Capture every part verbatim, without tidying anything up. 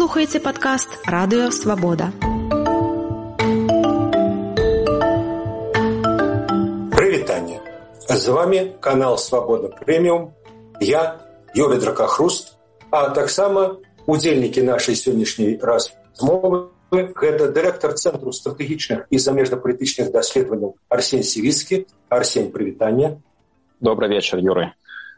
слухаеце падкаст «Радыё Свабода». Прывітанне. З вами канал «Свабода Прэміум». Я, Юрый Дракахруст, а таксама удзельнікі нашай сённяшняй размовы гэта дырэктар Цэнтру стратэгічных і замежнапалітычных даследаванняў Арсень Сівіцкі. Арсень, прывітанне. Добрый вечер, Юрий.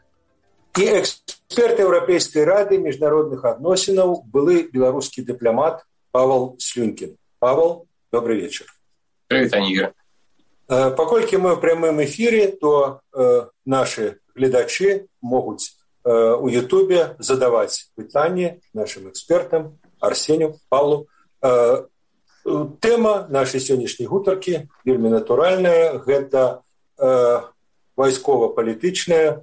І эксперт Еўрапейскай рады міжнародных адносінаў, былы беларускі дыпламат Павел Слюнькін. Павел, добрый вечер. Прывітанне, Юрий. Паколькі мы ў прямым эфіре, то э, нашы гледачы могуць э, у Ютубе задаваць пытанні нашым экспертам Арсеню, Павлу. Э, тэма нашай сённяшняй гутаркі вельмі натуральная. Гэта э, вайскова-палітычная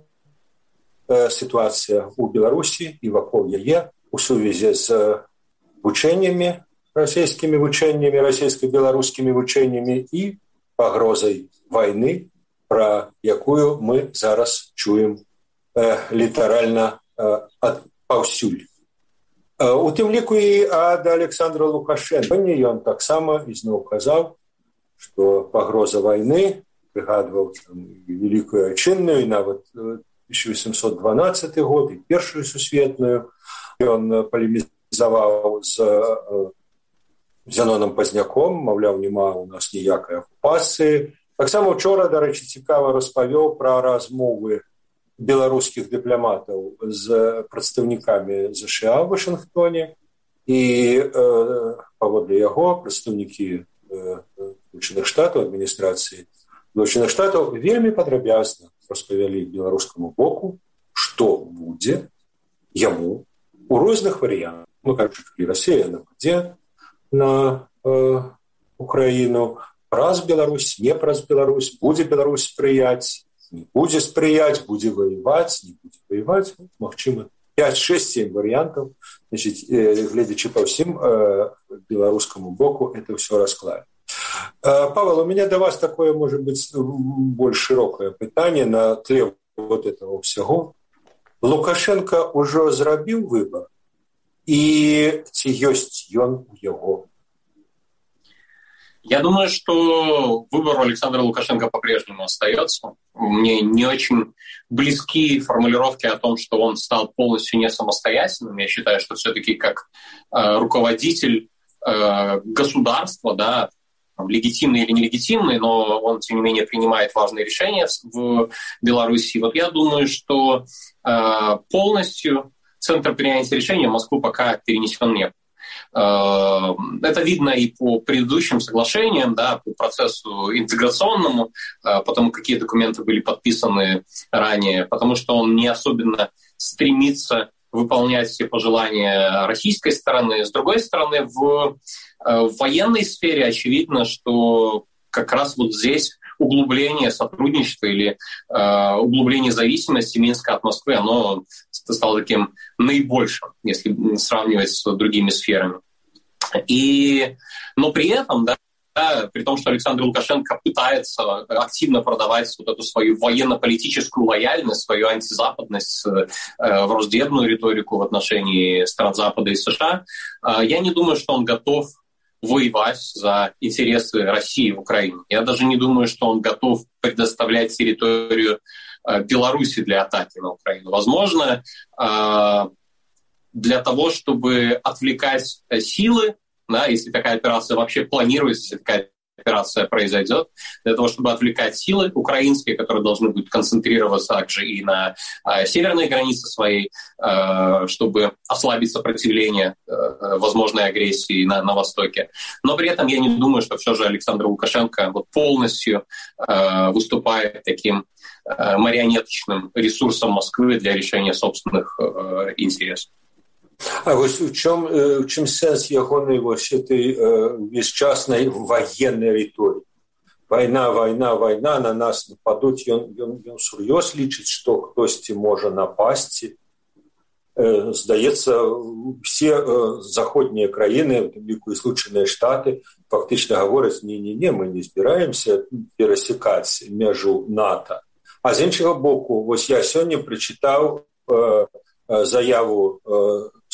э, сітуацыя ў Беларусі і вакол яе у сувязі з вучэннямі, расійскімі вучэннямі, расійска-беларускімі вучэннямі і пагрозай вайны, пра якую мы зараз чуем э, літаральна э, ад паўсюль. Э, у тым ліку і ад Александра Лукашенка. Ён таксама ізноў казаў, што пагроза вайны, прыгадваў Великую Отчинную, і нават тысяча восемьсот дванадцаты год, і Першую сусветную. Ён палемізаваў з э, Зяноном Пазняком, маўляў, няма у нас ніякай акупацыі. Таксама учора, дарэчы, цікава распавёў пра размовы беларускіх дыпламатаў з прадстаўнікамі ЗША ў Вашынгтоне. І э, паводле яго прадстаўнікі э, Злучаных Штатаў, адміністрацыі Злучаных Штатаў вельмі падрабязна распавялі беларускаму боку, што будзе яму у розных варыянтах. Ну, кажучы, калі Расія нападзе на э, Украіну, праз Беларусь, не праз Беларусь, будзе Беларусь спрыяць, не будзе спрыяць, будзе воеваць, не будзе воеваць. Ну, магчыма, пять шесть семь варыянтаў. Значит, э, гледзячы па ўсім э, беларускаму боку, это ўсё расклад. Э, Павел, у меня до вас такое, может быть, больш широкое пытанне на тле вот этого всего. Лукашенко ўжо зрабіў выбор? И ці ёсць ён у яго? Я думаю, что выбор Александра Лукашенко по-прежнему остается. Мне не очень близки формулировки о том, что он стал полностью не самостоятельным. Я считаю, что все-таки как э, руководитель э, государства, да, легитимный или нелегитимный, но он, тем не менее, принимает важные решения в Беларуси. Вот я думаю, что э, полностью центр принятия решения в Москву пока перенесен нет. Это видно и по предыдущим соглашениям, да, по процессу интеграционному, потому какие документы были подписаны ранее, потому что он не особенно стремится выполнять все пожелания российской стороны. С другой стороны, в, в военной сфере очевидно, что как раз вот здесь углубление сотрудничества или э, углубление зависимости Минска от Москвы, оно стало таким наибольшим, если сравнивать с другими сферами. И, но при этом, да, да, при том, что Александр Лукашенко пытается активно продавать вот эту свою военно-политическую лояльность, свою антизападность, э, враждебную риторику в отношении стран Запада и США, э, я не думаю, что он готов воевать за интересы России в Украине. Я даже не думаю, что он готов предоставлять территорию э, Беларуси для атаки на Украину. Возможно, э, для того, чтобы отвлекать силы, да, если такая операция вообще планируется, если такая операция произойдет, для того, чтобы отвлекать силы украинские, которые должны будут концентрироваться также и на э, северной границе своей, э, чтобы ослабить сопротивление э, возможной агрессии на, на Востоке. Но при этом я не думаю, что все же Александр Лукашенко вот полностью э, выступает таким э, марионеточным ресурсом Москвы для решения собственных э, интересов. А вось у чым, у чым сэнс ягонай вось этой э, бесчаснай ваеннай рыторыкі? Вайна, вайна, вайна, на нас нападуць. Ён, ён, ён сур'ёз лічыць, што хтосьці можа напасці. Э, здаецца, все э, заходнія краіны, у тым ліку і Злучаныя Штаты, фактычна гавораць: не-не-не, мы не збіраемся перасекаць мяжу НАТО. А з іншага боку, вось я сёння прачытаў э, заяву э,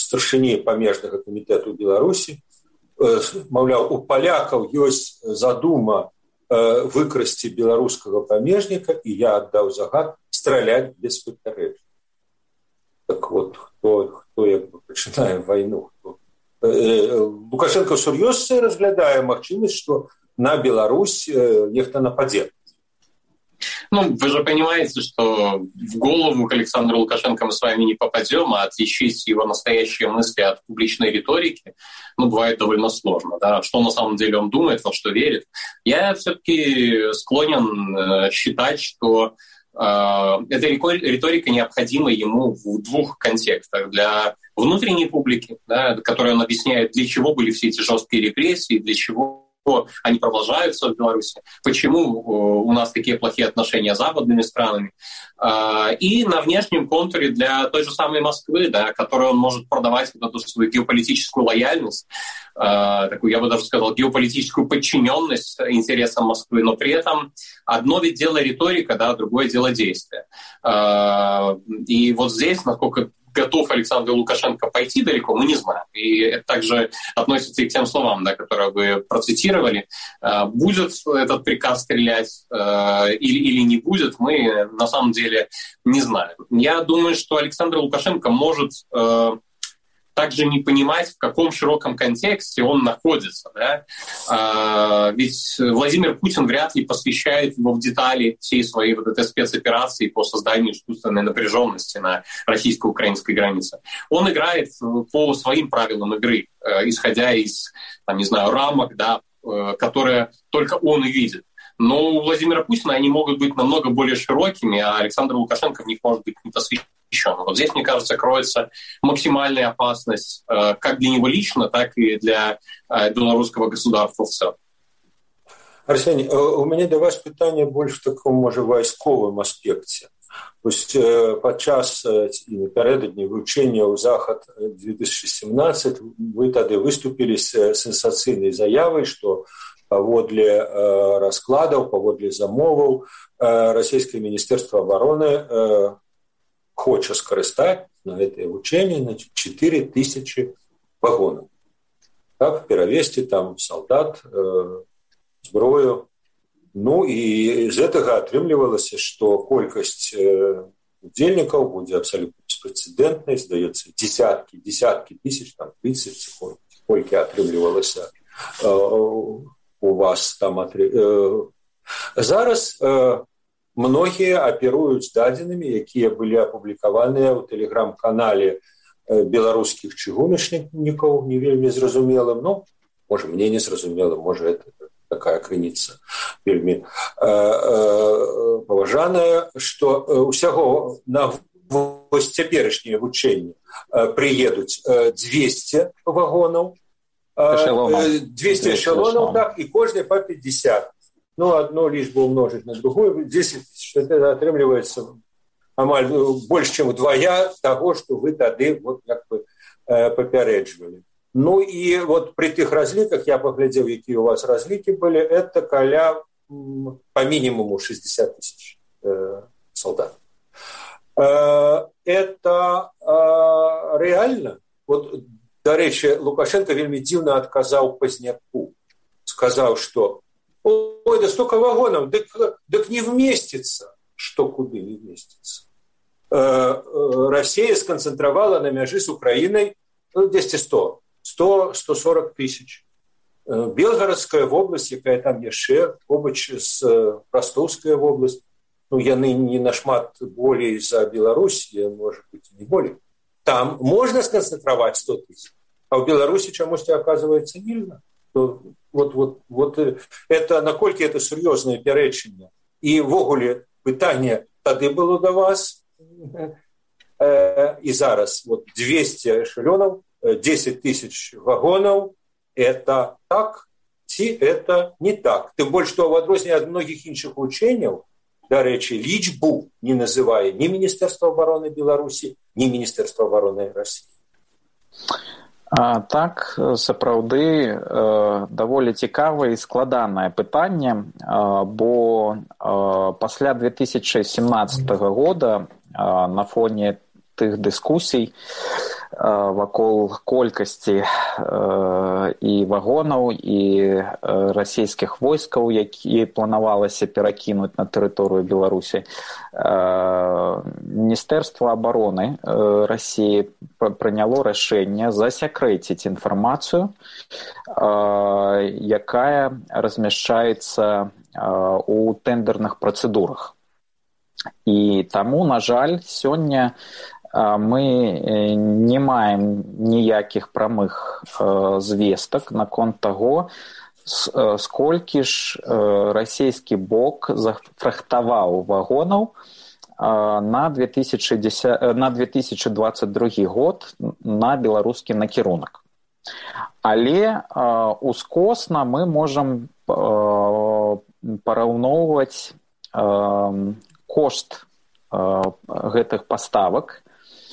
старшыні памежнага камітэту Беларусі, маўляў, у палякаў ёсць задума выкрасці беларускага памежніка, і я аддаў загад страляць без папярэджання. Так вот, хто, хто як бы пачынае вайну? Лукашенко сур'ёз разглядае магчымасць, што на Беларусь нехта нападзе. Ну, вы же понимаете, что в голову к Александру Лукашенко мы с вами не попадем, а отличить его настоящие мысли от публичной риторики, ну, бывает довольно сложно, да, что на самом деле он думает, во что верит. Я все-таки склонен э, считать, что э, эта риторика необходима ему в двух контекстах. Для внутренней публики, да, которой он объясняет, для чего были все эти жесткие репрессии, для чего они продолжаются в Беларуси, почему у нас такие плохие отношения с западными странами, и на внешнем контуре для той же самой Москвы, да, которой он может продавать вот эту свою геополитическую лояльность, такую, я бы даже сказал, геополитическую подчиненность интересам Москвы, но при этом одно ведь дело риторика, да, другое дело действия. И вот здесь, насколько готов Александр Лукашенко пойти далеко, мы не знаем. И это также относится и к тем словам, да, которые вы процитировали. Будет этот приказ стрелять или, или не будет, мы на самом деле не знаем. Я думаю, что Александр Лукашенко может также не понимать, в каком широком контексте он находится. Да? А, ведь Владимир Путин вряд ли посвящает его в детали всей своей вот этой спецоперации по созданию искусственной напряженности на российско-украинской границе. Он играет по своим правилам игры, исходя из, там, не знаю, рамок, да, которые только он и видит. Но у Владимира Путина они могут быть намного более широкими, а Александр Лукашенко в них может быть не посвящен. Вот здесь, мне кажется, кроется максимальная опасность как для него лично, так и для белорусского государства в целом. Арсений, у меня до вас питание больше в таком, может, войсковом аспекте. То есть подчас напередодні вручения у Захад две тысячи семнадцать вы тогда выступили с сенсацыйнай заявой, что паводле раскладов, паводле замоваў Российское Министерство обороны хоча скарыстаць на гэтае вучэнне на четыре тысячи вагонаў. Так, перавесці там солдат, э, зброю. Ну і з гэтага атрымлівалася, што колькасць э, удзельнікаў будзе абсалютна беспрэцэдэнтнай, здаецца, десяткі, десяткі тысяч, там тридцать, колькі атрымлівалася э, у вас там. Атры... Э, зараз э, многія аперуюць дадзенымі, якія былі апублікаваныя ў тэлеграм-канале беларускіх чыгуначнікаў, не вельмі зразумелым, ну, можа, мне не зразумела, можа, это такая крыніца вельмі э, э, паважаная, што ўсяго на вось цяперашняе вучэнне э, прыедуць э, двести вагонаў, э, двести эшелонаў, так, і кожны па пятьдесят. Ну, одну лишбу умножить на другую, десять тысяч, это отрымливается амаль больше, чем вдвоя того, что вы тады вот как бы э, попередживали. Ну, и вот при тех разликах, я поглядел, какие у вас разлики были, это каля по минимуму шестьдесят тысяч э, солдат. Э, это э, реально? Вот, до речи, Лукашенко вельми дивно отказал Поздняку. Сказал, что ой, да столько вагонов, так, так не вместится. Что куда не вместится? Россия сконцентровала на мяжи с Украиной ну, двести сто, сто, сто сорок тысяч. Белгородская область, якая там яшчэ, побач с Ростовская область, ну, яны не нашмат болей за Беларусь, может быть, не болей. Там можно сконцентровать сто тысяч, а в Беларуси чамусьці оказывается нельзя. Вот, вот, вот это, наколькі это сур'ёзнае пярэчанне. І ввогуле пытанне тады было до вас, э, і зараз вот двести эшелонов, десять тысяч вагонов, это так, ці это не так. Тым больш, што ў адрозненне ад многіх іншых вучэнняў, дарэчы, лічбу не называе ні Міністэрства абароны Беларусі, ні Міністэрства абароны России. А, так, сапраўды, э, даволі цікавае і складанае пытанне, э, бо э, пасля две тысячи семнадцатого года э, на фоне тых дыскусій вакол колькасці і вагонаў і расійскіх войскаў, якія планавалася перакінуць на тэрыторыю Беларусі. Міністэрства абароны Расіі прыняло рашэнне засакрэціць інфармацыю, якая размяшчаецца у тэндэрных працэдурах. І таму, на жаль, сёння мы не маем ніякіх прамых звестак наконт таго, сколькі ж расійскі бок зафрахтаваў вагонаў на две тысячи двадцать другі год на беларускі накірунак. Але ускосна мы можам параўноўваць кошт гэтых паставак.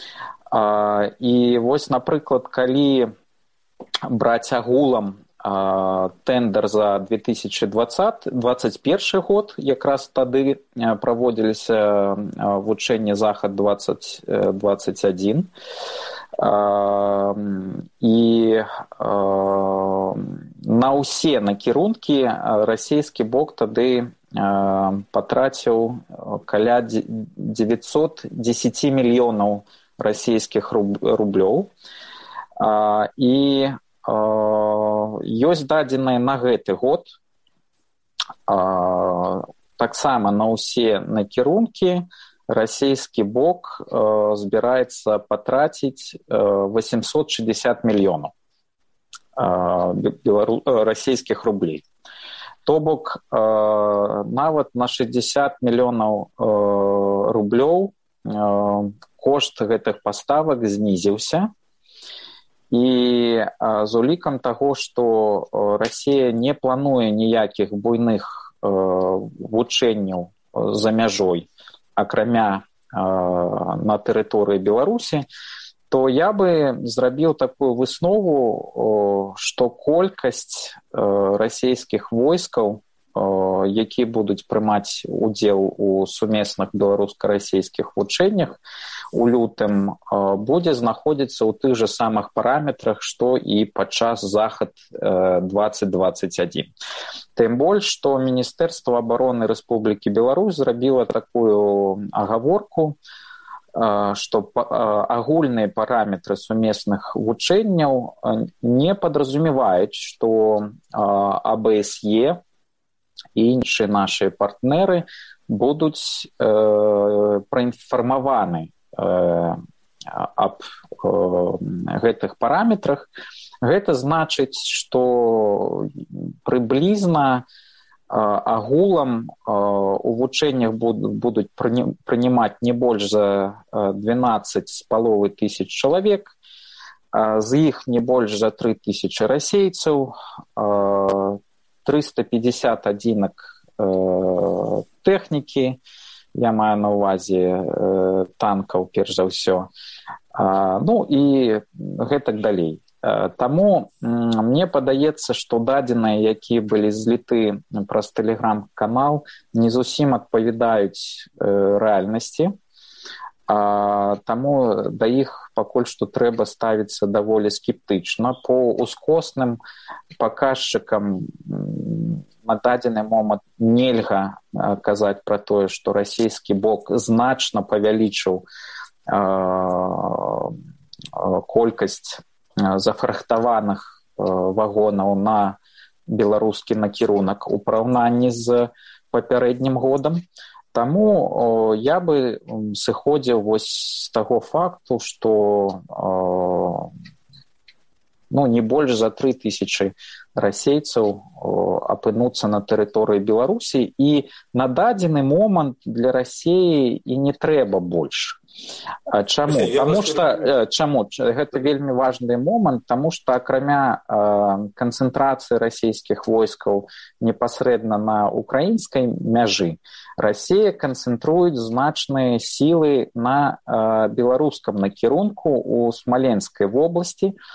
І вось, напрыклад, калі браць агулам тэндэр за две тысячи двадцать першы год, якраз тады праводзіліся вучэнні Захад двадцать двадцать адзін, і на ўсе накірункі расійскі бок тады патраціў каля девятьсот десять мільёнаў расійскіх рублёў. І ёсць дадзеныя на гэты год таксама на ўсе накірункі расійскі бок збіраецца патраціць восемьсот шестьдесят мільёнаў расійскіх рублей. То бок нават на шестьдесят мільёнаў рублёў кошт гэтых паставак знізіўся. І з улікам таго, што Расія не плануе ніякіх буйных вучэнняў за мяжой, акрамя на тэрыторыі Беларусі, то я бы зрабіў такую выснову, што колькасць расійскіх войскаў, якія будуць прымаць удзел у сумесных беларуска-расійскіх вучэннях у лютым, будзе знаходзіцца ў тых жа самых параметрах, што і падчас Захад двадцать двадцать адзін. Тым больш, што Міністэрства абароны Рэспублікі Беларусь зрабіла такую агаворку, што агульныя параметры сумесных вучэнняў не падразумеваюць, што А Бэ Эс Е і іншыя нашыя партнеры будуць э, праінфармаваны э, аб э, гэтых параметрах. Гэта значыць, што прыблізна э, агулам э, у вучэннях будуць прынимаць не больш за двенадцать з паловай тысяч чалавек, з іх не больш за три тысячи расейцаў, э, триста пятьдесят адзінак э, тэхнікі, я маю на ўвазе э, танкаў, перш за ўсё, э, ну і гэтак далей. Э, таму э, мне падаецца, што дадзеныя, якія былі зліты праз тэлеграм-канал, не зусім адпавядаюць э, рэальнасці, а таму да іх пакуль што трэба ставіцца даволі скептычна. По ускосным паказчыкам на дадзены момант нельга казаць пра тое, што расійскі бок значна павялічыў колькасць зафрахтаваных вагонаў на беларускі накірунак у параўнанні з папярэднім годам. Таму я бы сыходзіў вось з таго факту, што ну, не больш за три тысячи расейцаў апынуцца на тэрыторыі Беларусі, і на дадзены момант для Расіі і не трэба больш. Чаму? Таму што, чаму? Гэта вельмі важны момант, таму што акрамя канцэнтрацыі расійскіх войскаў непасрэдна на украінскай мяжы, Расія канцэнтруюць значныя сілы на беларускам накірунку у Смаленскай вобласці,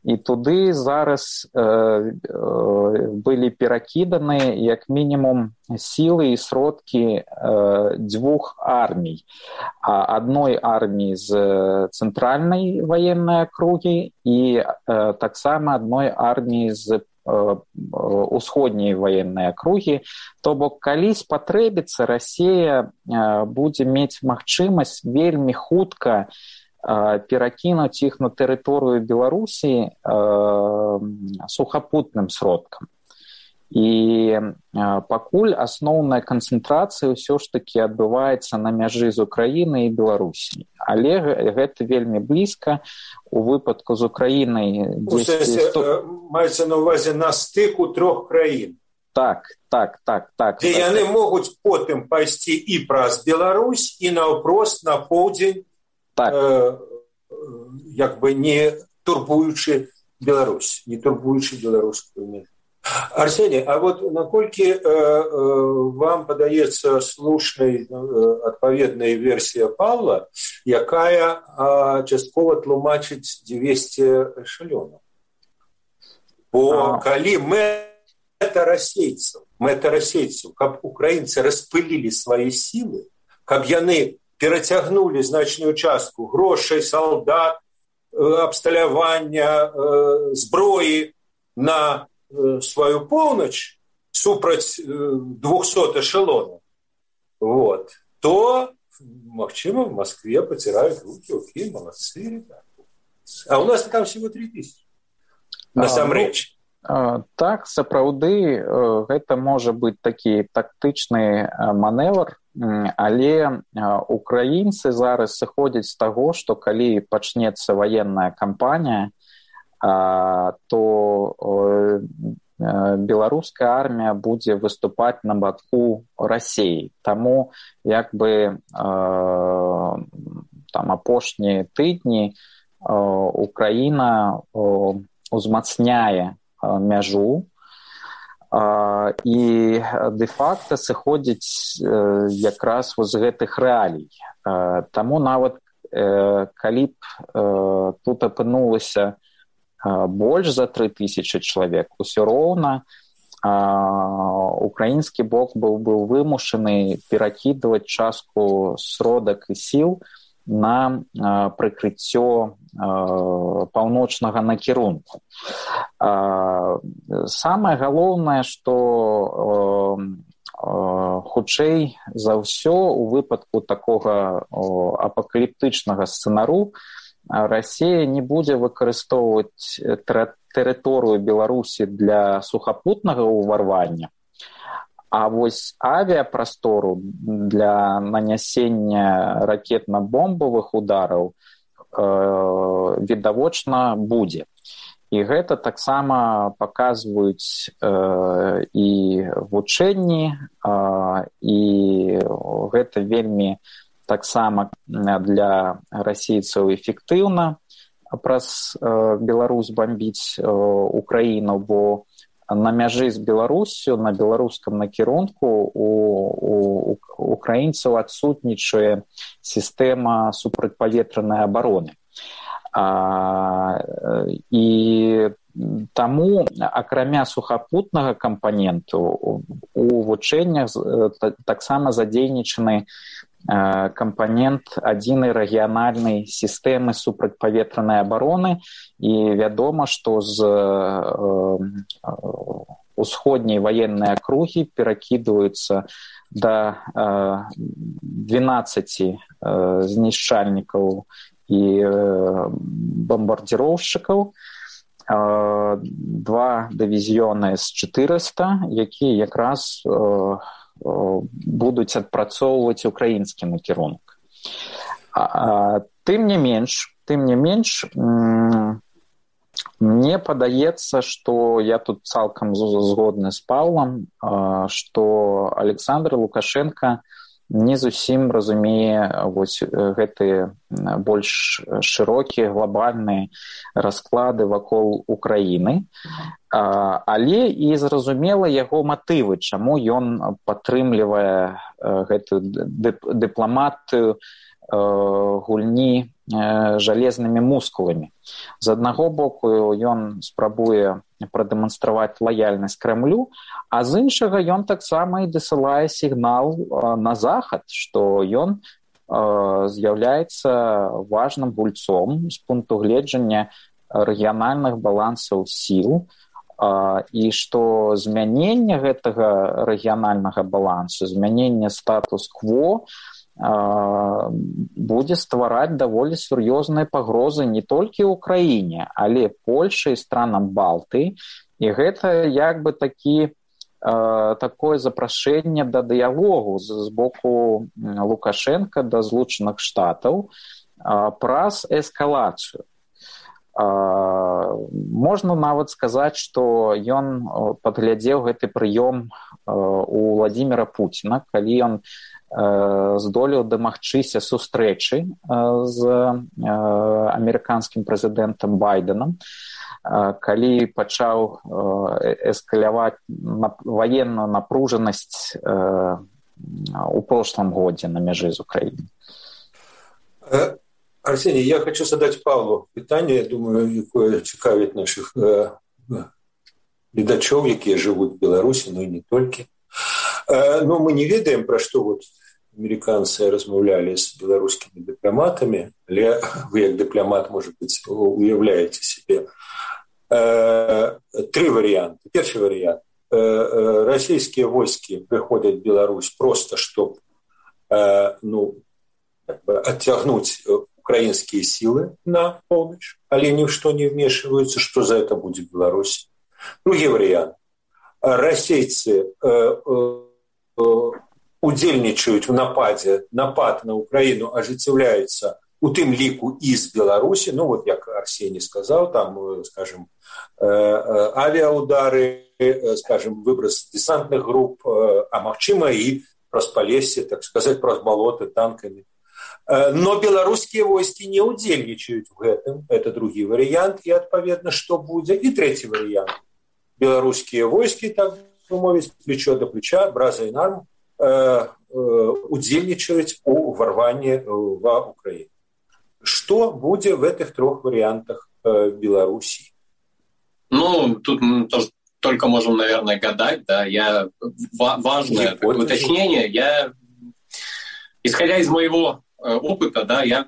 і туды зараз э, э, былі перакіданы як мінімум сілы і сродкі э, дзвюх армій. Адной арміі з цэнтральнай ваеннай акругі і э, таксама адной арміі з усходняй ваеннай акругі. То бок, калі спатрэбіцца, Расія будзе мець магчымасць вельмі хутка перакінуць іх на тэрыторыю Беларусі сухапутным сродкам. І пакуль асноўная канцэнтрацыя ўсё ж такі адбываецца на мяжы з Украінай і Беларусі. Але гэта вельмі блізка. У выпадку з Украінай... сто... Маецца на ўвазе на стыку трох краін. Так, так, так, так. Дзе так, яны так. могуць потым пайсці і праз Беларусь, і наўпрост на поўдзень, так. э, як бы не турбуючы Беларусь, не турбуючы беларускую мову. Арсений, а вот наколькі э, э, вам падаецца слушнай э, адпаведная версія Павла, якая э, часткова тлумачыць дзвесце эшалёнаў? Бо а... калі мэта расейцаў, мэта расейцаў, каб украінцы распылілі свае сілы, каб яны перацягнулі значную частку грошай, салдат, э, абсталявання, э, зброі на сваю поўнач супраць двухсот эшелонаў, вот, то, магчыма, в Москве потирают руки, окей, молодцы, ребята. А у нас там всего три тысячи. Насамрэч. А, ну, так, сапраўды, гэта можа быць такі тактычны маневр, але украінцы зараз сыходзяць з таго, што калі пачнецца ваенная кампанія, то беларуская армія будзе выступаць на баку Расіі. Таму як бы там апошнія тыдні Украіна узмацняе мяжу і дэ-факта сыходзіць якраз з гэтых рэалій. Таму нават калі б тут апынулася больш за тры тысячы чалавек, усё роўна украінскі бок быў быў вымушаны перакідваць частку сродак і сіл на прыкрыццё паўночнага накірунку. Самае галоўнае, што хутчэй за ўсё у выпадку такога апакаліптычнага сцэнару Расія не будзе выкарыстоўваць тэрыторыю Беларусі для сухапутнага ўварвання, а вось авіяпрастору для нанясення ракетна-бомбавых удараў э, відавочна будзе. І гэта таксама паказваюць э, і вучэнні, э, і гэта вельмі таксама для расійцаў эфектыўна праз э, Беларусь бамбіць э, Украіну, бо на мяжы з Беларусю, на беларускам накірунку у, у украінцаў адсутнічае сістэма супрацьпаветранай абароны. А, і таму, акрамя сухапутнага кампаненту, у вучэннях таксама задзейнічаны кампанент адзінай рэгіянальнай сістэмы супрацьпаветранай абароны, і вядома, што з усходняй ваеннай акругі перакідваюцца да двенаццаці знішчальнікаў і бамбардзіроўшчыкаў, два дывізіёны з чатырыста, якія якраз будуць адпрацоўваць украінскі накірунак. Тым не менш, тым не менш, мне падаецца, што я тут цалкам згодны з Паўлам, што Александр Лукашенко не зусім разумее вось гэтыя больш шырокія глобальныя расклады вакол Украіны, але і зразумела яго матывы, чаму ён падтрымлівае гэтую дыпламатыю гульні жалезнымі мускуламі. З аднаго боку ён спрабуе прадэманстраваць лаяльнасць Крэмлю, а з іншага ён таксама і дасылае сігнал на захад, што ён з'яўляецца важным гульцом з пункту гледжання рэгіянальных балансаў сіл, і што змяненне гэтага рэгіянальнага балансу, змяненне статус-кво будзе ствараць даволі сур'ёзныя пагрозы не толькі ў краіне, але Польшы і странам Балтыі. І гэта як бы такі, такое запрашэнне да дыялогу з боку Лукашенка да Злучаных Штатаў праз эскалацыю. Можна нават сказаць, што ён падглядзеў гэты прыём у Владзіміра Пуціна, калі ён здолеў дамагчыся сустрэчы з амерыканскім прэзідэнтам Байденам, калі пачаў эскаляваць ваенную напружанасць у прошлом годзе на мяжы з Украінай. Арсений, я хочу задать Павлу питание, я думаю, якое цікавіць наших гледачоў, якія жывуць в Беларусі, но и не только. Но мы не ведаем, про что вот американцы размаўлялі с беларускімі дыпламатамі, але вы, як дыпламат, может быть, уявляете себе. Три варианта. Первый вариант. Российские войски приходят в Беларусь просто, чтобы ну, оттягнуть украинские силы на помощь, але ни в что не вмешиваются, что за это будет в Беларуси. Другой вариант. Российцы удзельнічаюць в нападзе, напад на Украину ажыццяўляецца у тым ліку из Беларуси, ну вот, як Арсений сказал, там, скажем, авиаудары, скажем, выброс десантных групп, а магчыма и праз Полесье, так сказать, праз болоты танками. Но белорусские войски не удзельнічаюць в этом. Это другой вариант. И, отповедно, что будет? И третий вариант. Белорусские войски, так мовіць, плечо до плеча, браза и нарм, удзельнічаюць у ворванні в Украину. Что будет в этих трех вариантах Беларуси? Ну, тут мы тоже только можем, наверное, гадать, да. Я важное такое уточнение. Я, исходя из моего опыта, да, я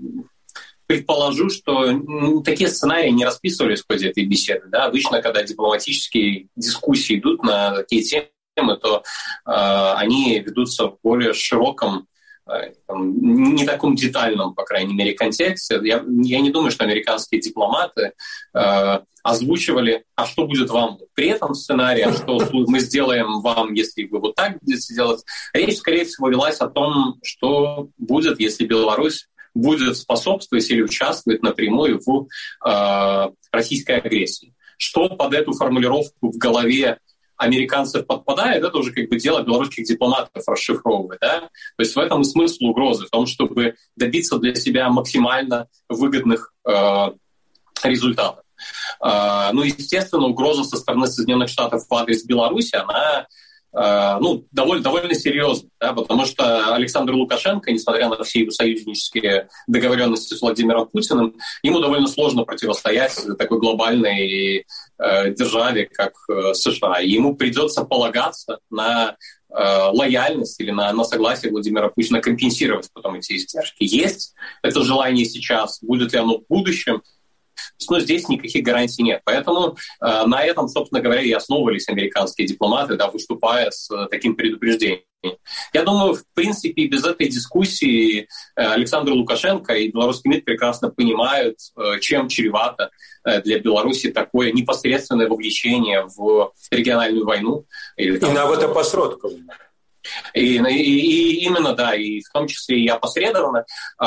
предположу, что такие сценарии не расписывались в ходе этой беседы, да. Обычно, когда дипломатические дискуссии идут на такие темы, то э, они ведутся в более широком, э, не таком детальном, по крайней мере, контексте. Я, я не думаю, что американские дипломаты э, озвучивали, а что будет вам при этом сценарии, а что мы сделаем вам, если вы вот так будете делать. Речь, скорее всего, велась о том, что будет, если Беларусь будет способствовать или участвовать напрямую в э, российской агрессии. Что под эту формулировку в голове американцев подпадает, это уже как бы дело белорусских дипломатов расшифровывать. Да? То есть в этом и смысл угрозы, в том, чтобы добиться для себя максимально выгодных э, результатов. Э, ну, естественно, угроза со стороны Соединенных Штатов в адрес Беларуси, она э, ну, довольно, довольно серьезная, да? Потому что Александр Лукашенко, несмотря на все его союзнические договоренности с Владимиром Путиным, ему довольно сложно противостоять такой глобальной э, державе, как э, США. И ему придется полагаться на э, лояльность или на, на согласие Владимира Путина компенсировать потом эти издержки. Есть это желание сейчас, будет ли оно в будущем? Но здесь никаких гарантий нет. Поэтому э, на этом, собственно говоря, и основывались американские дипломаты, да, выступая с э, таким предупреждением. Я думаю, в принципе, без этой дискуссии э, Александр Лукашенко и белорусский МИД прекрасно понимают, э, чем чревато э, для Беларуси такое непосредственное вовлечение в региональную войну. Или, там, и на это посредков. И, и, и именно, да, и в том числе и опосредованно.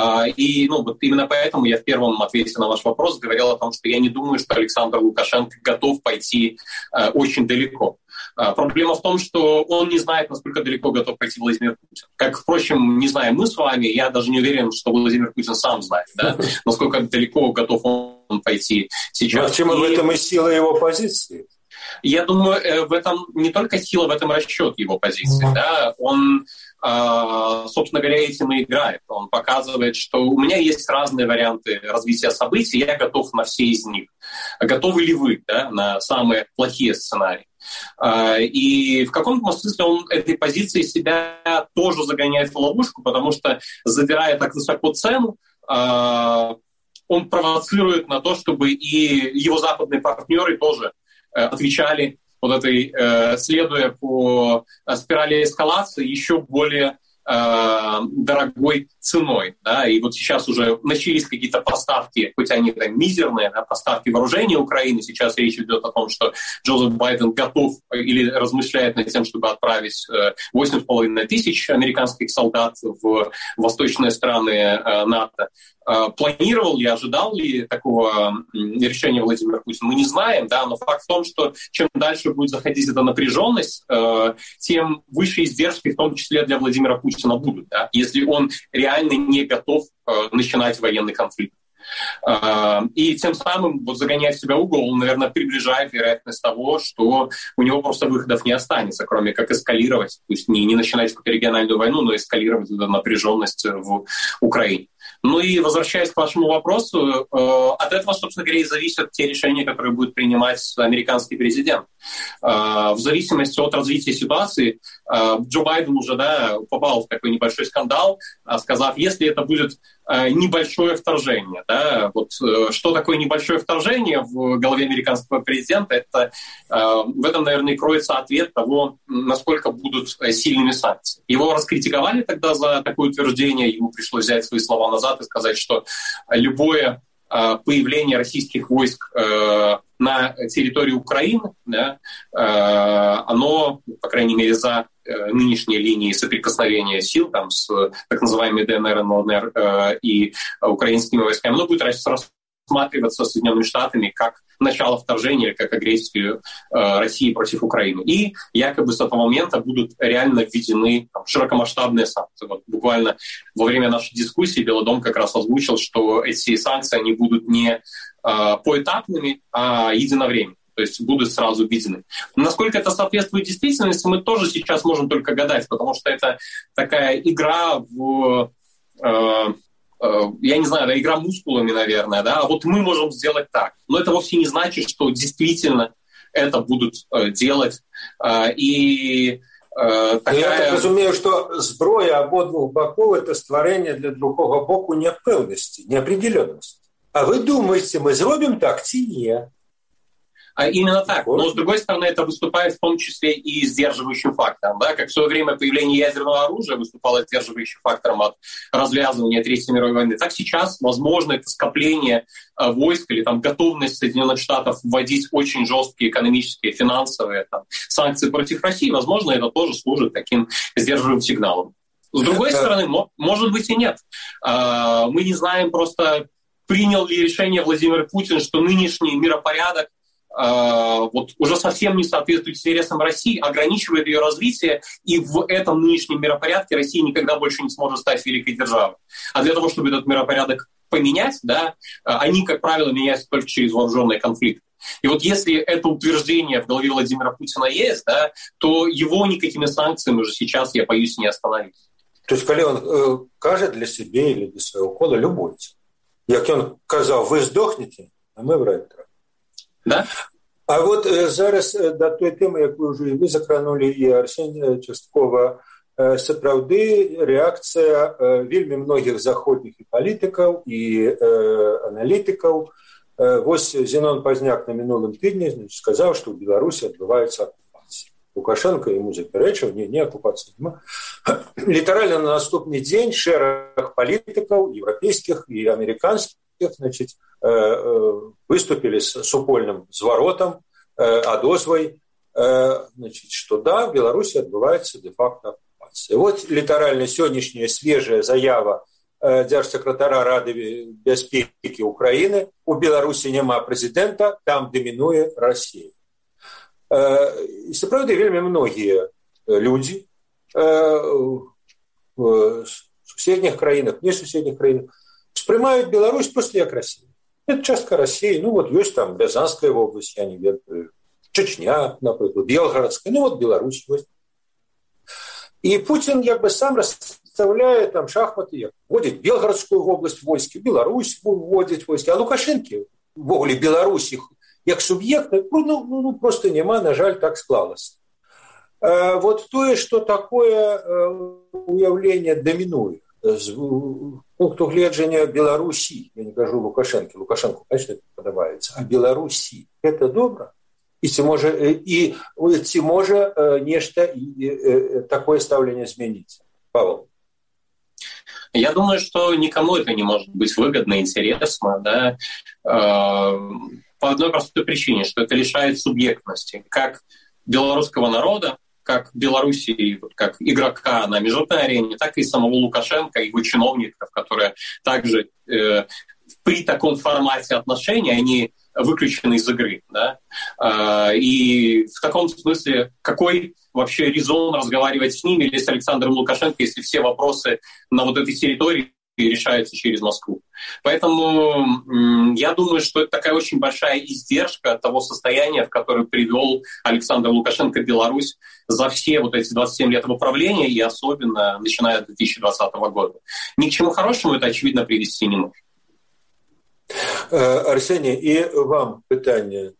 И ну, вот именно поэтому я в первом ответе на ваш вопрос говорил о том, что я не думаю, что Александр Лукашенко готов пойти очень далеко. Проблема в том, что он не знает, насколько далеко готов пойти Владимир Путин. Как, впрочем, не знаем мы с вами, я даже не уверен, что Владимир Путин сам знает, да, насколько далеко готов он пойти сейчас. Но в этом и сила его позиции. Я думаю, в этом не только сила, в этом расчет его позиции. Mm-hmm. Да? Он собственно говоря, этим и играет. Он показывает, что у меня есть разные варианты развития событий, я готов на все из них. Готовы ли вы, да, на самые плохие сценарии? И в каком-то смысле он этой позиции себя тоже загоняет в ловушку, потому что, забирая так высоко цену, он провоцирует на то, чтобы и его западные партнеры тоже отвечали вот этой, следуя по спирали эскалации, еще более дорогой ценой. Да? И вот сейчас уже начались какие-то поставки, хоть они там мизерные, да, поставки вооружения Украины. Сейчас речь идет о том, что Джозеф Байден готов или размышляет над тем, чтобы отправить восемь с половиной тысяч американских солдат в восточные страны НАТО. Планировал ли, ожидал ли такого решения Владимир Путин, мы не знаем, да, но факт в том, что чем дальше будет заходить эта напряженность, тем выше издержки, в том числе для Владимира Путина, будут, да, если он реально не готов начинать военный конфликт. И тем самым, вот, загоняя себя в угол, он, наверное, приближает вероятность того, что у него просто выходов не останется, кроме как эскалировать, то есть не, не начинать какую-то региональную войну, но эскалировать эту напряженность в Украине. Ну и возвращаясь к вашему вопросу, от этого, собственно говоря, и зависят те решения, которые будет принимать американский президент. В зависимости от развития ситуации, Джо Байден уже, да, попал в такой небольшой скандал, сказав, если это будет небольшое вторжение. Да, вот что такое небольшое вторжение в голове американского президента, это в этом, наверное, и кроется ответ того, насколько будут сильными санкции. Его раскритиковали тогда за такое утверждение, ему пришлось взять свои слова назад и сказать, что любое появление российских войск на территории Украины, да, оно, по крайней мере, за нынешней линии соприкосновения сил там, с так называемыми ДНР, ЛНР и украинскими войсками, оно будет рассматриваться Соединенными Штатами как начало вторжения или как агрессию России против Украины. И якобы с этого момента будут реально введены там, широкомасштабные санкции. Вот буквально во время нашей дискуссии Белый дом как раз озвучил, что эти санкции они будут не поэтапными, а единовременными. То есть будут сразу введены. Насколько это соответствует действительности, мы тоже сейчас можем только гадать, потому что это такая игра в... Э, э, я не знаю, да, игра мускулами, наверное, да, а вот мы можем сделать так. Но это вовсе не значит, что действительно это будут э, делать. Э, и э, такая... Я так разумею, что зброя обоих боков – это створение для другого боку непевности, неопределенности. А вы думаете, мы сделаем так, ці ні? А именно так. Но, с другой стороны, это выступает в том числе и сдерживающим фактором. Да? Как в свое время появление ядерного оружия выступало сдерживающим фактором от развязывания Третьей мировой войны, так сейчас, возможно, это скопление э, войск или там, готовность Соединенных Штатов вводить очень жесткие экономические, финансовые там, санкции против России, возможно, это тоже служит таким сдерживающим сигналом. С другой стороны, может быть и нет. Э, мы не знаем просто, принял ли решение Владимир Путин, что нынешний миропорядок вот уже совсем не соответствует интересам России, ограничивает ее развитие, и в этом нынешнем миропорядке Россия никогда больше не сможет стать великой державой. А для того, чтобы этот миропорядок поменять, да, они, как правило, меняются только через вооруженные конфликты. И вот если это утверждение в голове Владимира Путина есть, да, то его никакими санкциями уже сейчас, я боюсь, не остановить. То есть, когда он э, кажет для себя или для своего кола любовь, як он сказал, вы сдохнете, а мы врать. Да? А вот э, зараз до той темы, якую уже и вы закранули, и Арсен часткова, э, сапраўды реакция э, вельмі многих заходних и политиков, и э, аналитиков. Э, вось Зенон Пазняк на минулым тыдні, значит, сказал, что в Беларуси отбывается оккупация. Лукашенко ему заперечил, не, не оккупация. Литерально на наступный день шерах политиков, европейских и американских, значит, выступили с супольным зворотом, одозвой, значит, что да, в Беларуси отбывается де-факто оккупация. Вот литерально сегодняшняя свежая заява держсекретаря Рады бяспекі Украины: у Беларуси нема президента, там доминует Россия. И, сапраўды, вельмі многие люди в соседних краинах, не соседних краинах воспринимают Беларусь просто как Россию. Это частка России. Ну, вот есть там Рязанская область, я не ведаю, Чечня, например, Белгородская, ну, вот Беларусь есть. И Путин как бы сам расставляе там шахматы, вводит Белгородскую область войскі, Беларусь вводит войскі, а Лукашенко ввогуле Беларусь як суб'ект, ну, ну, ну просто няма, на жаль, так склалось. А вот тое, что такое уявление доминует з пункту гледжання Беларусі, я не кажу Лукашенко, Лукашенко, конечно, это подобается, а Беларусі, это добра. И ці можа, и, ці можа нешта такое ставление изменить? Павел? Я думаю, что никому это не может быть выгодно, интересно, да, по одной простой причине, что это лишает субъектности как белорусского народа, как Белоруссии, как игрока на международной арене, так и самого Лукашенко, его чиновников, которые также э, при таком формате отношений, они выключены из игры. Да? Э, и в таком смысле, какой вообще резон разговаривать с ними или с Александром Лукашенко, если все вопросы на вот этой территории решаются через Москву. Поэтому я думаю, что это такая очень большая издержка того состояния, в которое привел Александр Лукашенко Беларусь за все вот эти двадцать семь лет его правления, и особенно начиная с две тысячи двадцатого года. Ни к чему хорошему это, очевидно, привести не может. Арсений, и вам питание.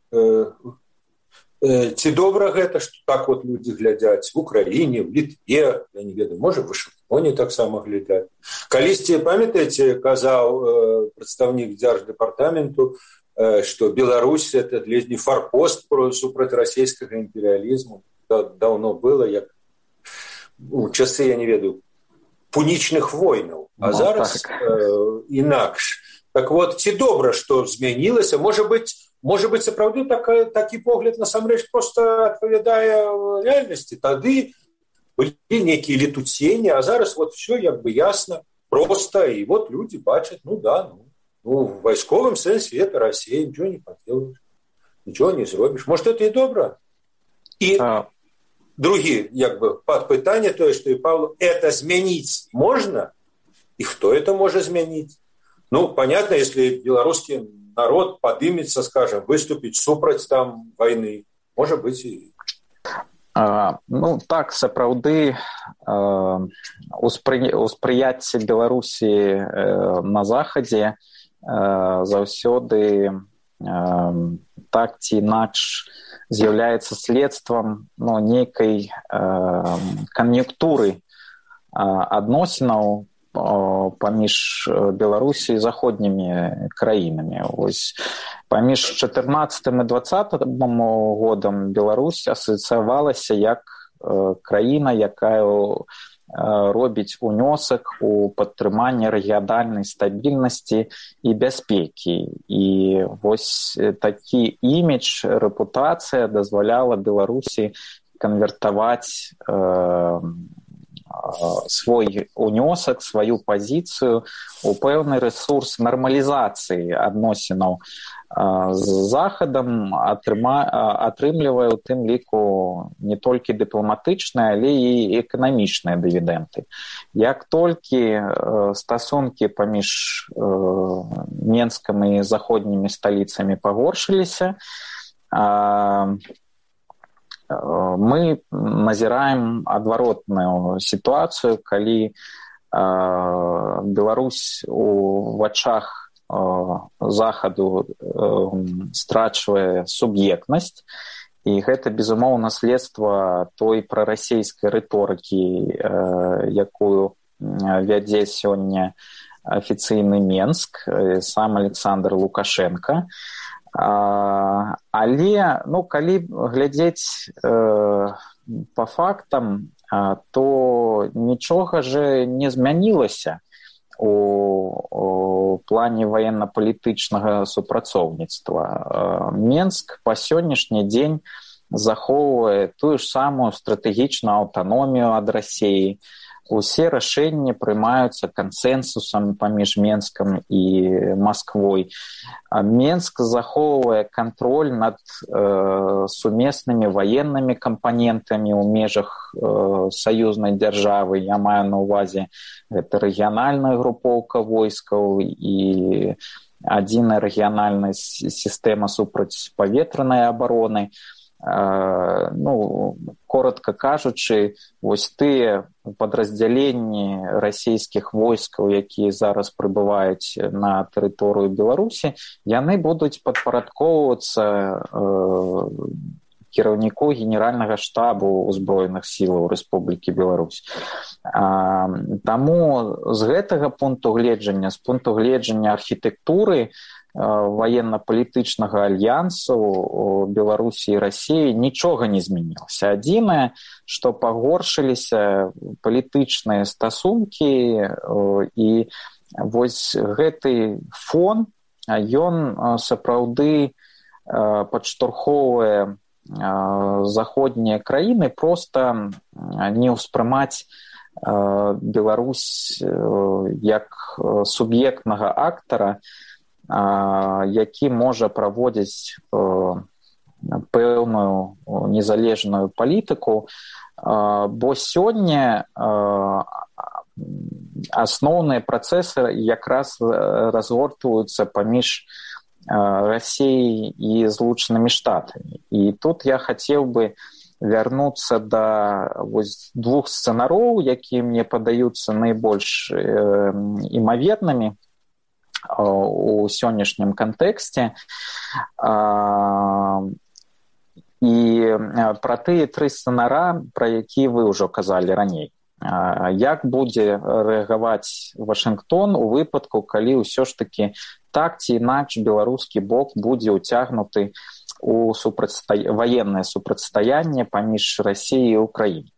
Ці добра гэта, што так вот людзі глядзяць в Украіне, в Літве, я не ведаю, можа, в Вашынгтоне таксама глядяць. Калісьці, памятаеце, казаў прадстаўнік дзярждэпартаменту, што Беларусь — это ледзь не фарпост супраць расійскага імперыялізму. Даўно было, як у часы, я не ведаю, пунічных войнаў. А зараз інакш. Так вот, ці добра, што змянілася, можа быць, Может быть, сапраўды такі погляд насамрэч проста адпавядае рэальнасці. Тады былі нейкія летуцені, а зараз вот все як бы ясно, просто, и вот люди бачат, ну да, ну, ну в вайсковым сэнсе это Россия, ничего не поделаешь, ничего не зробіш. Может, это и добра? И а... другі, як бы, падпытанне тое, што і Павло, это змяніць можно? И кто это может змяніць? Ну, понятно, если белорусский народ подымется, скажем, выступить супраць там войны, может быть и... А, ну так, сапраўды э, успры... успрыяцце Беларусі э, на захадзе э, заўсёды э, так ці інакш з'яўляецца следствам, ну, нейкай э, кан'юнктуры э, адносінаў паміж Беларусі і заходнімі краінамі. Вось паміж чатырнаццатым і дваццатым годам Беларусь асацыявалася як краіна, якая робіць унёсак у падтрыманне рэгіянальнай стабільнасці і бяспекі. І вось такі імідж, рэпутацыя дазваляла Беларусі канвертаваць э, свой унёсак, сваю пазіцыю у пэўны рэсурс нармалізацыі адносінаў з захадам, атрымлівае у тым ліку не толькі дыпламатычныя, але і эканамічныя дывідэнды. Як толькі стасункі паміж Менскам і заходнімі сталіцамі пагоршыліся, мы назіраем адваротную сітуацыю, калі э, Беларусь у вачах э, захаду э, страчвае суб'ектнасць, і гэта, безумоўна, следства той прарасійскай рыторыкі, э, якую вядзе сёння афіцыйны Менск, э, сам Александр Лукашенко. А, але, ну, калі глядзець э, па фактам, э, то нічога же не змянілася у, у плане военно-палітычнага супрацоўніцтва. Э, Менск па сённяшні дзень захоўвае тую ж самую стратэгічную аўтаномію ад Расіі. Усе рашэнні прымаюцца кансэнсусам паміж Менскам і Масквой. Менск захоўвае кантроль над э, сумеснымі ваеннымі кампанентамі ў межах э, саюзнай дзяржавы. Я маю на ўвазе гэта рэгіянальная групоўка войскаў і адзіная рэгіянальная сістэма супрацьпаветранай абароны. ну, коротко кажучы, вось тыя падраздзяленні расійскіх войскаў, якія зараз прыбываюць на тэрыторыю Беларусі, яны будуць падпарадкоўвацца кіраўніку генеральнага штабу ўзброеных сілаў Рэспублікі Беларусь. Таму з гэтага пункту гледжання, з пункту гледжання архітэктуры военно-палітычнага альянсу Беларусі і Расіі нічога не змянілася. Адзінае, што пагоршыліся палітычныя стасункі, і вось гэты фон, ён сапраўды падштурхоўвае заходнія краіны проста не ўспрымаць Беларусь як суб'ектнага актара, які можа праводзіць пэўную незалежную палітыку, бо сёння асноўныя працэсы якраз разгортваюцца паміж Расіяй і Злучанымі Штатамі. І тут я хацеў бы вярнуцца да вось двух сцэнароў, якія мне падаюцца найбольш імавернымі у сённяшнім кантэксце, і пра тыя тры сцэнара, пра якія вы ўжо казалі раней. Як будзе рэагаваць Вашынгтон у выпадку, калі ўсё ж такі так ці інакш беларускі бок будзе ўцягнуты у супрацьста... ваеннае супрацьстаянне паміж Расіяй і Украінай.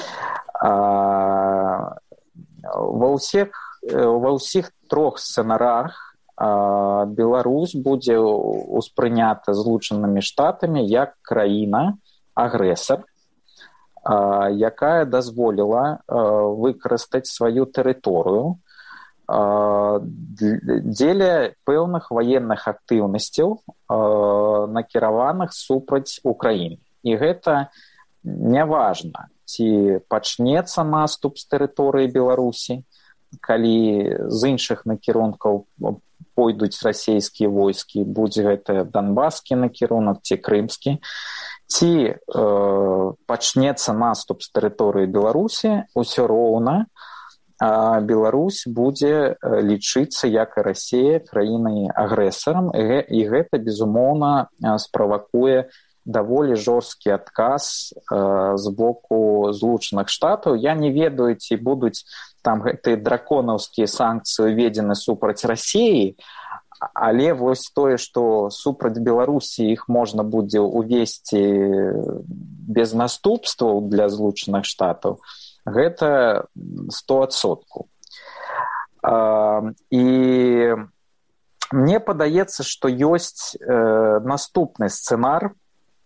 Ва ўсіх ва ўсіх трох сцэнарах Беларусь будзе ўспрынята Злучанымі Штатамі як краіна-агрэсар, якая дазволіла выкарыстаць сваю тэрыторыю дзеля пэўных ваенных актыўнасцяў, накіраваных супраць Украіны. І гэта няважна, ці пачнецца наступ з тэрыторыі Беларусі, калі з іншых накірункаў пойдуць расійскія войскі, будзе гэта донбаскі накірунак ці крымскі, ці э, пачнецца наступ з тэрыторыі Беларусі, усё роўна а Беларусь будзе лічыцца, як і Расія, краінай-агрэсарам, і гэта, безумоўна, справакуе даволі жорсткі адказ э, з боку Злучаных Штатаў. Я не ведаю, ці будуць там гэтыя драконаўскія санкцыі ўведзены супраць Расіі, але вось тое, што супраць Беларусі іх можна будзе ўвесці без наступстваў для Злучаных Штатаў, гэта сто адсоткаў. Э, і мне падаецца, што ёсць э, наступны сцэнар,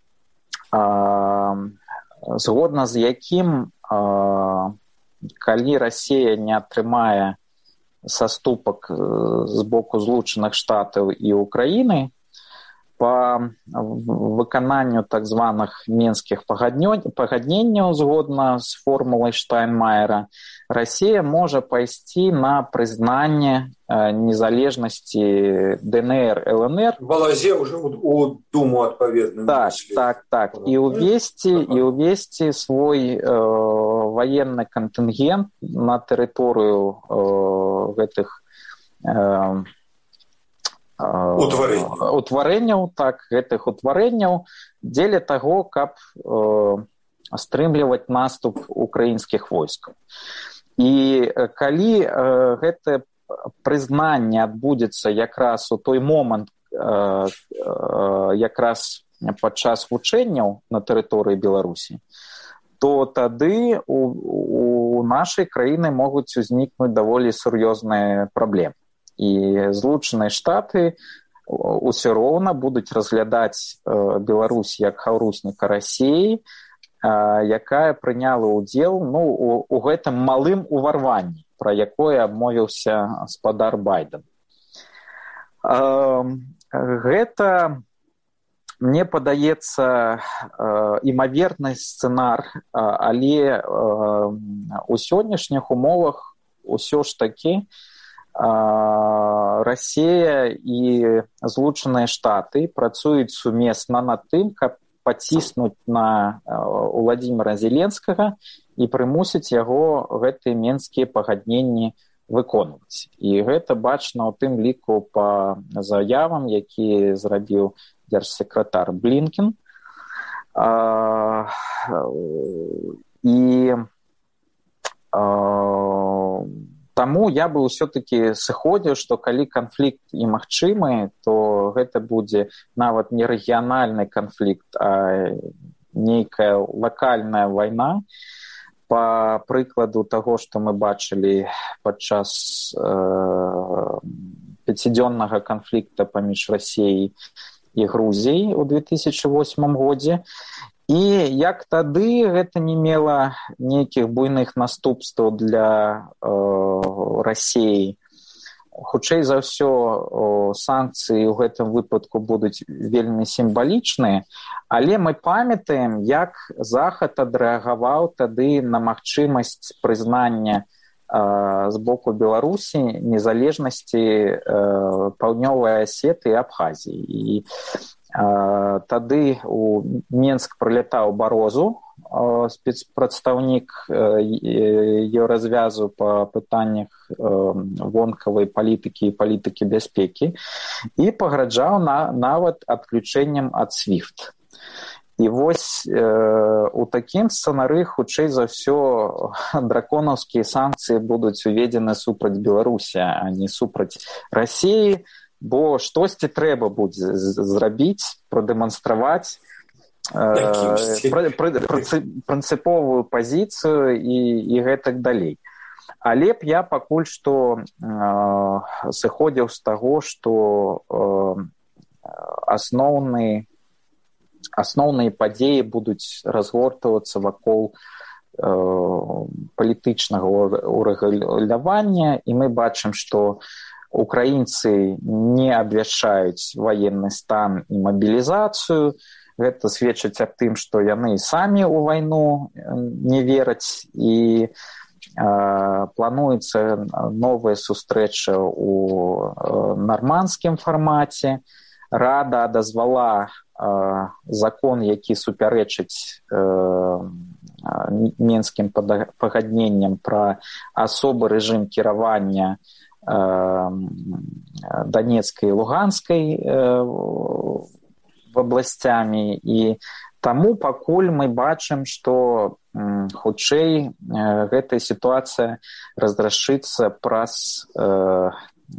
згодна з якім, калі Расія не атрымае саступак з боку Злучаных Штатаў і Украіны па выкананню так званых мінскіх пагадненняў згодна з формулай Штайнмаера, Расія можа пайсці на прызнанне незалежнасці ДНР, ЛНР. Балазе уже у Думу адпаведную. Так, так, так. І увесці, і увесці свой э, военны контингент на тэрыторыю э, гэтых э, утварэнняў. утварэнняў, так, гэтых утварэнняў дзеля таго, каб э, стрымліваць наступ украінскіх войскаў. І калі э, гэта прызнанне адбудзецца якраз у той момант, э, э, якраз падчас вучэнняў на тэрыторыі Беларусі, то тады у, у нашай краіны могуць узнікнуць даволі сур'ёзныя праблемы. І Злучаныя Штаты ўсё роўна будуць разглядаць Беларусь як хаўрусніка Расіі, якая прыняла ўдзел ну, у, у гэтым малым уварванні, пра якое абмовіўся гаспадар Байден. Гэта, мне падаецца, імаверны сцэнар, але у сённяшніх умовах усё ж такі Расія і Злучаныя Штаты працуюць сумесна над тым, каб паціснуць на Владзіміра Зеленскага і прымусіць яго гэтыя менскія пагадненні выконваць. І гэта бачна ў тым ліку па заявам, які зрабіў дзяржсекратар Блінкен. А, і а, таму я бы ўсё-таки сыходзіў, што калі канфлікт і магчымы, то гэта будзе нават не рэгіянальны канфлікт, а нейкая лакальная вайна. Па прыкладу таго, што мы бачылі падчас э, пяцідзённага канфлікта паміж Расіяй і Грузіяй у две тысячи восьмым годзе. І як тады гэта не мела нейкіх буйных наступстваў для э, Расіі. Хутчэй за ўсё, санкцыі ў гэтым выпадку будуць вельмі сімвалічныя, але мы памятаем, як Захад адрэагаваў тады на магчымасць прызнання э, з боку Беларусі незалежнасці э, Паўднёвай Асеты і Абхазіі. І э, тады у Менск прылятаў Барозу, э, спецпрадстаўнік э, Еўразвязу па пытаннях э, вонкавай палітыкі і палітыкі бяспекі і пагражаў на, нават адключэннем ад свифт. І вось э, у такім сцэнары, хутчэй за ўсё, драконаўскія санкцыі будуць уведзены супраць Беларусі, а не супраць Расіі, бо штосьці трэба будзе зрабіць, прадэманстраваць э, пр, пр, пр, прынцыповую пазіцыю і, і гэтак далей. Але б я пакуль што э, сыходзіў з таго, што э, асноўны Асноўныя падзеі будуць разгортвацца вакол э, палітычнага урэгулявання, і мы бачым, што украінцы не абвяшчаюць ваенны стан і мабілізацыю. Гэта сведчыць аб тым, што яны самі ў вайну не вераць, і э, плануецца новая сустрэча ў э, нармандскім фармаце. Рада адазвала э, закон, які супярэчыць э, менскім пагадненням пра асобы рэжым кіравання э, Данецкай і Луганскай э, абласцямі. І таму пакуль мы бачым, што э, хутчэй э, гэтая сітуацыя разрашыцца праз э,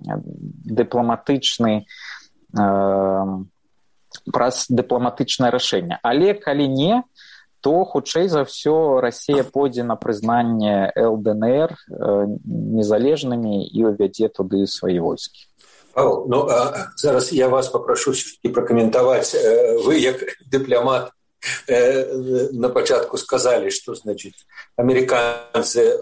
дыпламатычны праз дыпламатычнае рашэнне. Але калі не, то хутчэй за ўсё Расія пойдзе на прызнанне эл дэ эн эр незалежнымі і увядзе туды свае войскі. Павел, ну, а зараз я вас попрошу все-таки прокомментовать. Вы, як дыпламат, на пачатку сказали, что, значит, американцы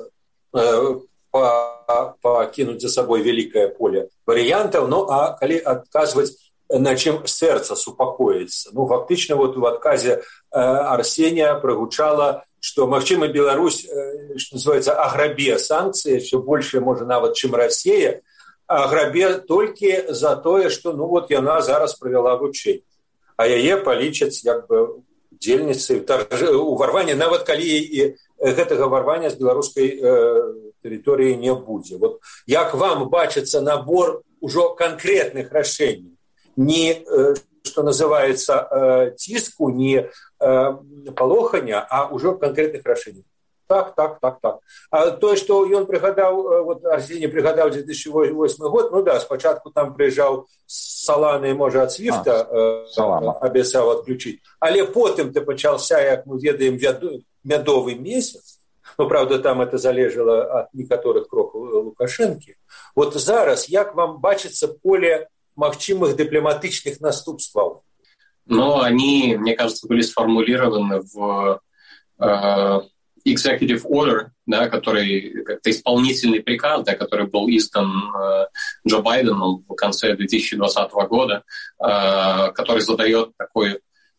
пакінуць за сабой вялікае поле варыянтаў, ну а калі адказваць, на чым сэрца супакоіцца. Ну, фактычна, вот у адказе Арсенія прагучала, што, магчыма, Беларусь, што называецца, аграбе санкцыі, яшчэ большая, можа, нават, чым Расія, аграбе толькі за тое, што, ну, вот яна зараз правяла вучэнне, а яе палічаць, як бы, удзельніцай уварвання, нават калі і гэтага варвання з беларускай тэрыторыі не будзе. Вот як вам бачыцца набор ужо канкрэтных рашэнняў, не, што называецца, ціску, не палохання, а ўжо канкрэтных рашэнняў. Так, так, так, так. А тое, што ён прыгадаў, вот Арсеній прыгадаў две тысячи восьмы год, ну да, спачатку там прыязджаў Саланы, можа, ад свифта абяцаў адключыць, але потым ты пачаўся, як мы ведаем, мядовы месяц. Ну, правда, там это залежало от некоторых крокаў Лукашэнкі. Вот зараз, як вам бачыцца поле магчымых дыпламатычных наступстваў? Ну, они, мне кажется, были сформулированы в э, executive order, да, который, как-то исполнительный приказ, да, который был издан э, Джо Байденом в конце две тысячи двадцатого года, э, который задает такой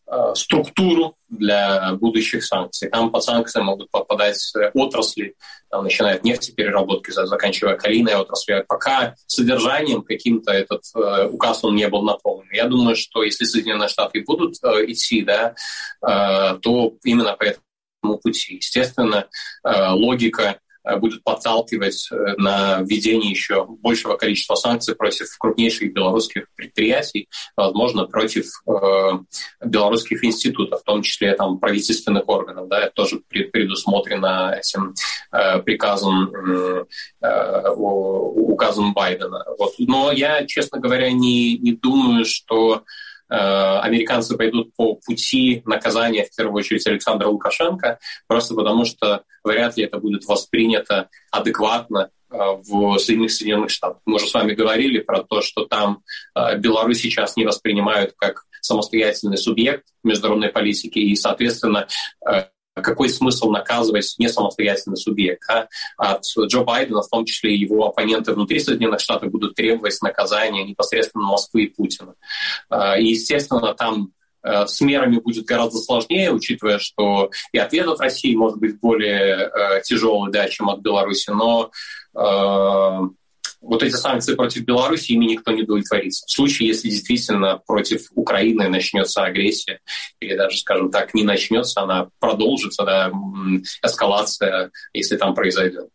структуру для будущих санкций. Там под санкции могут попадать отрасли, там, начиная от нефтепереработки, заканчивая калийной отраслью. Пока содержанием каким-то этот э, указ он не был наполнен. Я думаю, что если Соединенные Штаты будут э, идти, да, э, то именно по этому пути. Естественно, э, логика будет подталкивать на введение еще большего количества санкций против крупнейших белорусских предприятий, возможно, против э, белорусских институтов, в том числе там, правительственных органов. Да, это тоже предусмотрено этим э, приказом, э, указом Байдена. Вот. Но я, честно говоря, не, не думаю, что американцы пойдут по пути наказания, в первую очередь, Александра Лукашенко, просто потому что вряд ли это будет воспринято адекватно в Соединенных, Соединенных Штатах. Мы уже с вами говорили про то, что там Беларусь сейчас не воспринимают как самостоятельный субъект международной политики, и, соответственно, какой смысл наказывать не самостоятельный субъект? А? От Джо Байдена, в том числе и его оппоненты внутри Соединенных Штатов, будут требовать наказания непосредственно Москвы и Путина. И, естественно, там с мерами будет гораздо сложнее, учитывая, что и ответ от России может быть более тяжелый, да, чем от Беларуси, но вот эти санкции против Беларуси, ими никто не удовлетворится. В случае, если действительно против Украины начнется агрессия, или даже, скажем так, не начнется, она продолжится, да, эскалация, если там произойдет.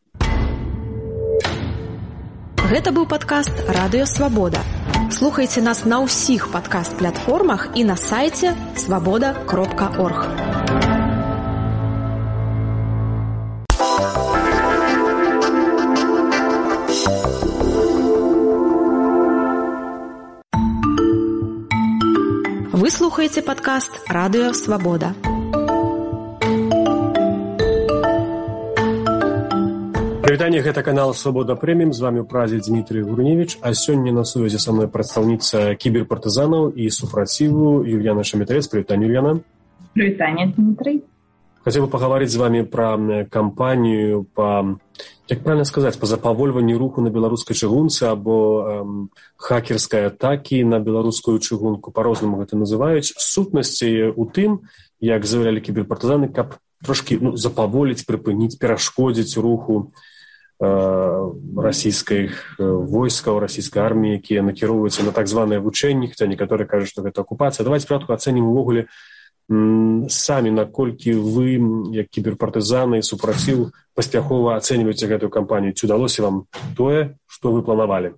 Гэта быў падкаст «Радыё Свабода». Слухайце нас на ўсіх падкаст-платформах і на сайце свабода кропка орг. Вы слухаеце падкаст «Радыё Свабода». Прывітанне, гэта канал «Свабода Прэміум». З вами ў празе Дмітрий Гурневич, а сёння на сувязі са мной прадстаўніца кіберпартызанаў і супраціву Юльяна Шамітарец. Прывітанне, Юльяна. Прывітанне, Дмитрий. Хотел бы поговорить с вами про кампанию по, как правильно сказать, по запавольванню руху на беларускай чыгунцы або эм, хакерской атаки на беларускую чыгунку, по-рознаму гэта называюць. Сутнасці у тым, як заявлялі кіберпартызаны, каб трошки ну, запаволіць, прыпыніць, перашкодзіць руху э, расійскіх войскаў, расійскай арміі, якія накіроўваюцца на так званыя вучэнні, хаця некаторыя кажуць, што гэта акупацыя. Давайте спачатку ацэнім увогуле самі, наколькі вы, як кіберпартызаны, супраціў, паспяхова ацэньваеце гэтую кампанию? Ці удалося вам тое, что вы планировали?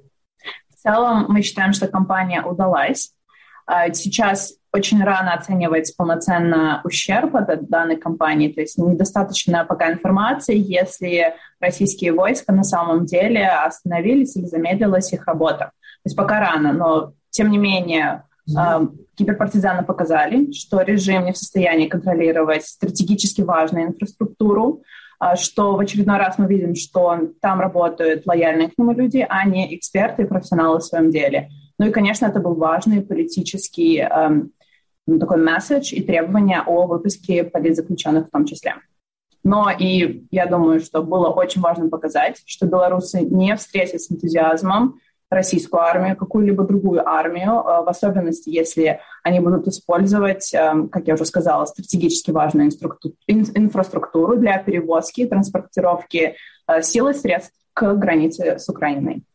В целом мы считаем, что кампания удалась. Сейчас очень рано оценивать полноценно ущерб от данной кампании, то есть недостаточно пока информации, если российские войска на самом деле остановились или замедлилась их работа. То есть пока рано, но тем не менее киберпартизаны показали, что режим не в состоянии контролировать стратегически важную инфраструктуру, что в очередной раз мы видим, что там работают лояльные к нему люди, а не эксперты и профессионалы в своем деле. Ну и, конечно, это был важный политический эм, такой месседж и требования о выпуске политзаключенных в том числе. Но и я думаю, что было очень важно показать, что белорусы не встретят с энтузиазмом российскую армию, какую-либо другую армию, в особенности, если они будут использовать, как я уже сказала, стратегически важную инфраструктуру для перевозки и транспортировки сил и средств к границе с Украиной.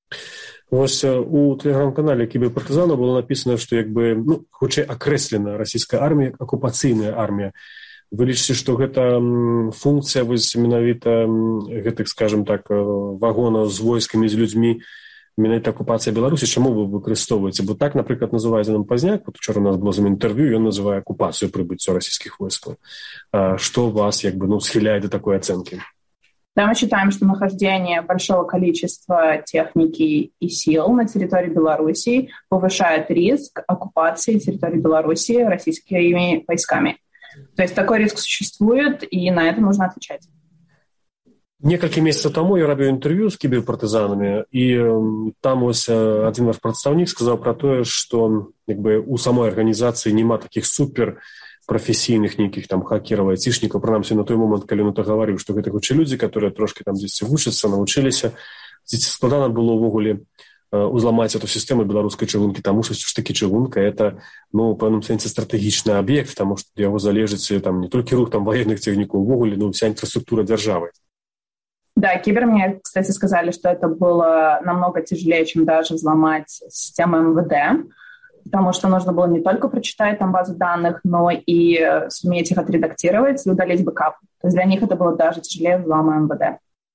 Вось у тэлеграм-канале кіберпартызанаў было написано, што як бы, ну, хутчэй акрэслена расійская армія, акупацыйная армія. Вы лічыце, што гэта функцыя вось менавіта гэтых, скажем так, вагонаў з войскамі, з людзьмі, менавіта акупацыя Беларусі, чаму вы выкарыстоўваеце? Бо так, напрыклад, называе нам Пазняк, вот учора у нас было з ім інтэрв'ю, ён называе акупацыю прыбыцця расійскіх войскаў. Што вас як бы, ну, схіляе да такой ацэнкі? Да, мы считаем, что нахождение большого количества техники и сил на территории Беларуси повышает риск оккупации территории Беларуси российскими войсками. То есть такой риск существует, и на это нужно отвечать. Некалькі месяцаў таму я рабіў інтэрв'ю з кіберпартызанамі, і там ось адзін ваш прадстаўнік сказаў пра тое, што як бы у самой арганізацыі няма такіх супер прафесійных нейкіх там хакераў, айцішнікаў, прынамсі на той момант, калі ён это гаварыў, што гэта хутчэй людзі, которые трошки там дзесьці вучацца, навучыліся. Здесь складана было ўвогуле узламаць эту сістэму беларускай чыгункі, таму што ж такі чыгунка это, ну, у пэўным сэнсе стратэгічны аб'ект, таму што яго залежыць там не толькі рух там военных цягнікаў, увогуле, ну, вся инфраструктура державы. Да, Кибер мне, кстати, сказали, что это было намного тяжелее, чем даже взломать систему эм вэ дэ, потому что нужно было не только прочитать там базу данных, но и суметь их отредактировать и удалить бэкап. То есть для них это было даже тяжелее взлома эм вэ дэ.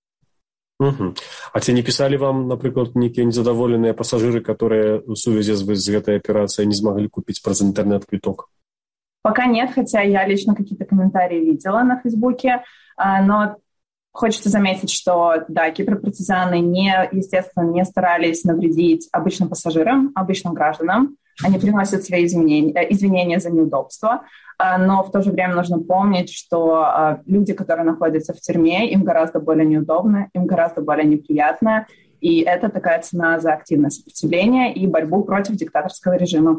Угу. А ці не писали вам, например, некие незадоволенные пассажиры, которые в связи с этой операцией не смогли купить през интернет квиток? Пока нет, хотя я лично какие-то комментарии видела на Фейсбуке, но хочется заметить, что, да, киберпартизаны, не, естественно, не старались навредить обычным пассажирам, обычным гражданам. Они приносят свои извинения, извинения за неудобства, но в то же время нужно помнить, что люди, которые находятся в тюрьме, им гораздо более неудобно, им гораздо более неприятно, и это такая цена за активное сопротивление и борьбу против диктаторского режима.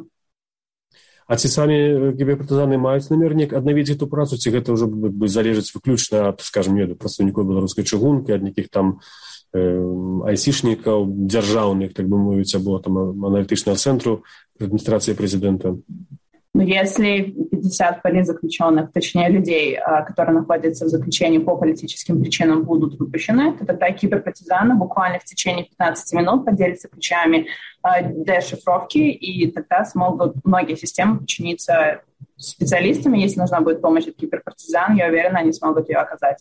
А ці самі кіберпартизаны маюць намер неяк аднавіць эту працу, ці гэта ўжо бы залежыць выключна ад, скажем, не, прадстаўнікоў беларускай чыгункі, ад нейкіх там э, айсішнікаў дзяржаўных, так бы мовіць, або там аналітычнага цэнтру адміністрацыі прэзідэнта? Но если пятьдесят политзаключенных, точнее людей, которые находятся в заключении по политическим причинам, будут выпущены, то тогда киберпартизаны буквально в течение пятнадцати минут поделятся ключами дешифровки, и тогда смогут многие системы подчиниться специалистами. Если нужна будет помощь от киберпартизан, я уверена, они смогут ее оказать.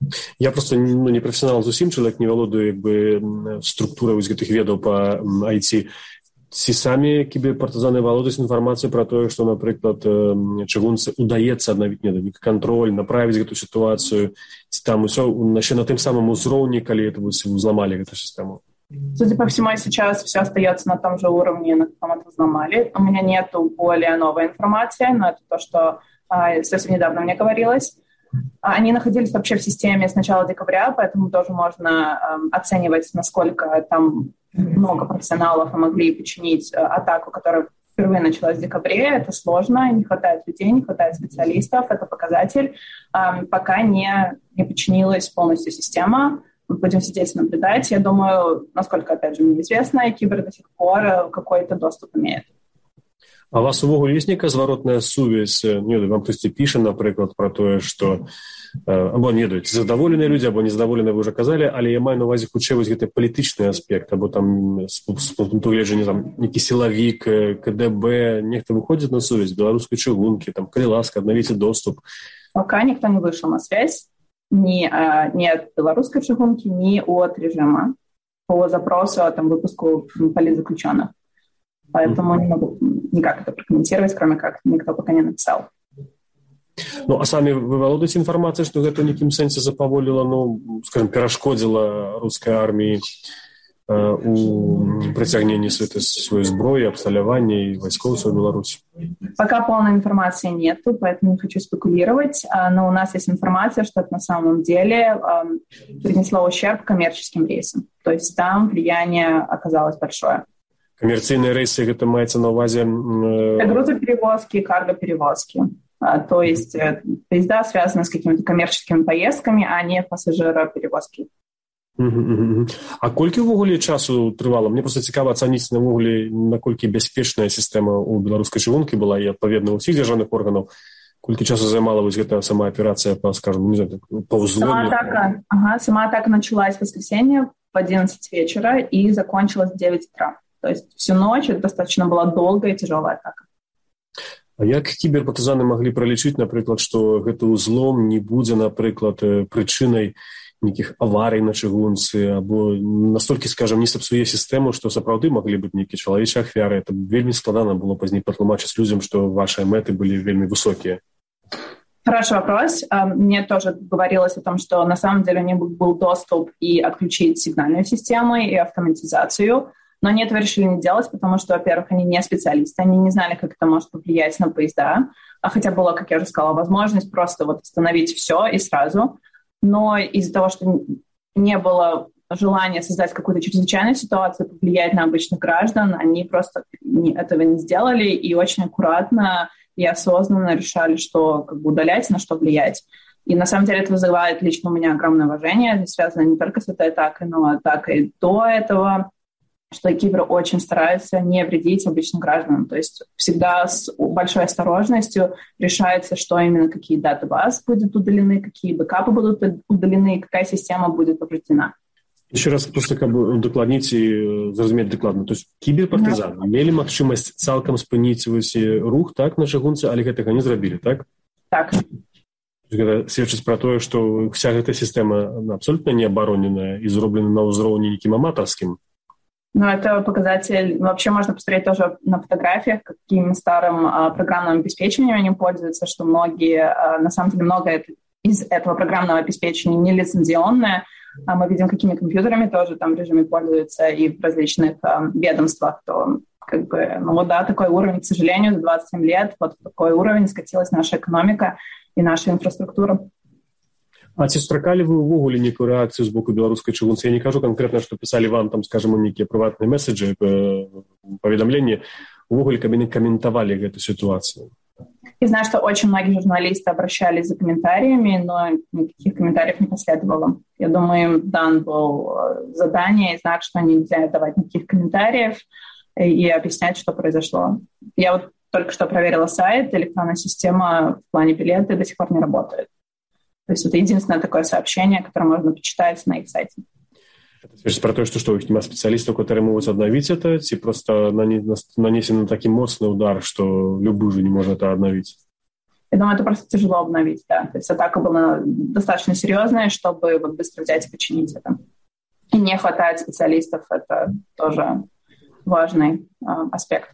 Я просто, ну, не профессионал зусім, человек не валодаю як бы структурай вось гэтых ведаў па ай ти. Ці самі кіберпартизаны валодаюць інфармацыю пра тое, што, напрыклад, чыгунцы удаецца аднавіць нейкі кантроль, направіць гэту сітуацыю, ці там усё яшчэ на тым самым узроўні, калі это взломали эту систему? Судя по всему, сейчас все остается на том же уровне, на каком это взломали. У меня нет более новой информации, но это то, что а, совсем недавно мне говорилось. Они находились вообще в системе с начала декабря, поэтому тоже можно э, оценивать, насколько там много профессионалов могли починить э, атаку, которая впервые началась в декабре. Это сложно, не хватает людей, не хватает специалистов. Это показатель. Э, пока не, не починилась полностью система. Мы будем сидеть и наблюдать. Я думаю, насколько, опять же, мне известно, Кибер до сих пор какой-то доступ имеет. А у вас увогуле ёсць нейкая зваротная сувязь? Не, вам хтосьці піша, напрыклад, пра тое, што або не ведаюць, задаволеныя людзі, або незадаволеныя, вы ўжо казалі, але я маю на увазе хутчэй вось гэты палітычны аспект, або там з пункту гледжання там нейкі сілавік, ка дэ бэ, нехта выходзіць на сувязь беларускай чыгункі, там, калі ласка, аднавіце доступ. Пока никто не вышел на связь, ни, а, ни от белорусской чыгунки, ни от режима по запросу о там, выпуску политзаключенных. Поэтому mm-hmm. не могу никак это прокомментировать, кроме как никто пока не написал. Ну, а самі вы валодаеце інфармацыяй, што гэта ў нейкім сэнсе запаволіла, ну, скажем, перашкодзіла рускай арміі э, у прыцягненні сваёй зброі, абсталявання і вайскоўцаў Беларусі? Пока полной информации нету, поэтому не хочу спекулировать, но у нас есть информация, что это на самом деле э, принесло ущерб коммерческим рейсам. То есть там влияние оказалось большое. Коммерційныя рэйсы, гэта маецца на ўвазе... Э... Грузоперевозки, каргоперевозки. А, то есть э, поезда связаны с какими-то коммерческими поездками, а не пассажироперевозки. Uh-huh, uh-huh. А колькі ўвогуле часу трывала? Мне просто цікава ацаніць навогуле, наколькі бяспечная сістэма ў беларускай чыгункі была і адпаведна ўсіх дзяржаўных органаў. Колькі часу займала вось гэтая сама аперацыя по, скажем, не знаю, по ўзлому? Сама атака, ага, сама атака началась в воскресенье в одиннадцать вечера и закончилась в девять утра. То есть всю ночь это достаточно была долгая и тяжелая атака. А як кіберпартызаны маглі пралічыць, напрыклад, што гэты ўзлом не будзе, напрыклад, прычынай нейкіх аварый на чыгунцы, або настолькі, скажем, не сапсуе сістэму, што сапраўды маглі быць нейкія чалавечыя ахвяры? Это вельмі складана было пазней патлумачыць людзям, што вашыя мэты былі вельмі высокія. Хороший вопрос. Мне тоже говорилось о том, что на самом деле у них был доступ и отключить сигнальную систему, и автоматизацию. Но они этого решили не делать, потому что, во-первых, они не специалисты, они не знали, как это может повлиять на поезда, а хотя была, как я уже сказала, возможность просто вот остановить все и сразу. Но из-за того, что не было желания создать какую-то чрезвычайную ситуацию, повлиять на обычных граждан, они просто не, этого не сделали и очень аккуратно и осознанно решали, что как бы удалять, на что влиять. И на самом деле это вызывает лично у меня огромное уважение, связано не только с этой атакой, но и атакой до этого. что Кипр очень старается не вредить обычным гражданам. То есть всегда с большой осторожностью решается, что именно, какие датабазы будут удалены, какие бэкапы будут удалены, какая система будет повреждена. Еще раз просто как бы удакладніць і зразумець дакладна. То есть кіберпартызаны мелі магчымасць цалкам спыніць рух так на чыгунцы, але гэтага не зрабілі, так? Так. Гэта сведчыць пра тое, што вся гэта сістэма абсолютно не абароненая і зроблена на ўзроўні нейкім аматарскім. Ну, это показатель... Вообще можно посмотреть тоже на фотографиях, каким старым а, программным обеспечением они пользуются, что многие, а, на самом деле, многое из этого программного обеспечения нелицензионное. А мы видим, какими компьютерами тоже там в режиме пользуются и в различных а, ведомствах. То, как бы, ну вот да, такой уровень, к сожалению, за двадцать семь лет, вот такой уровень скатилась наша экономика и наша инфраструктура. А ці сустракалі вы ўвогуле некую рэакцыю з боку беларускай чыгунцы? Я не кажу канкрэтна, што пісалі вам, там, скажем, нейкія прыватныя месседжы, паведамленні, увогуле, каб яны каментавалі гэту ситуацию. Я знаю, что очень многие журналисты обращались за комментариями, но никаких комментариев не последовало. Я думаю, им дан был задание и знак, что нельзя давать никаких комментариев и объяснять, что произошло. Я вот только что проверила сайт, электронная система в плане билеты до сих пор не работает. То есть это единственное такое сообщение, которое можно почитать на их сайте. Это свидчыць пра тое, што што ў іх няма спецыялістаў, которые могуць аднавіць это, ці просто нанесены такі моцны удар, што любы уже не может это обновить? Я думаю, это просто тяжело обновить, да. То есть атака была достаточно серьезная, чтобы вот быстро взять и починить это. И не хватает специалистов, это тоже важный э, аспект.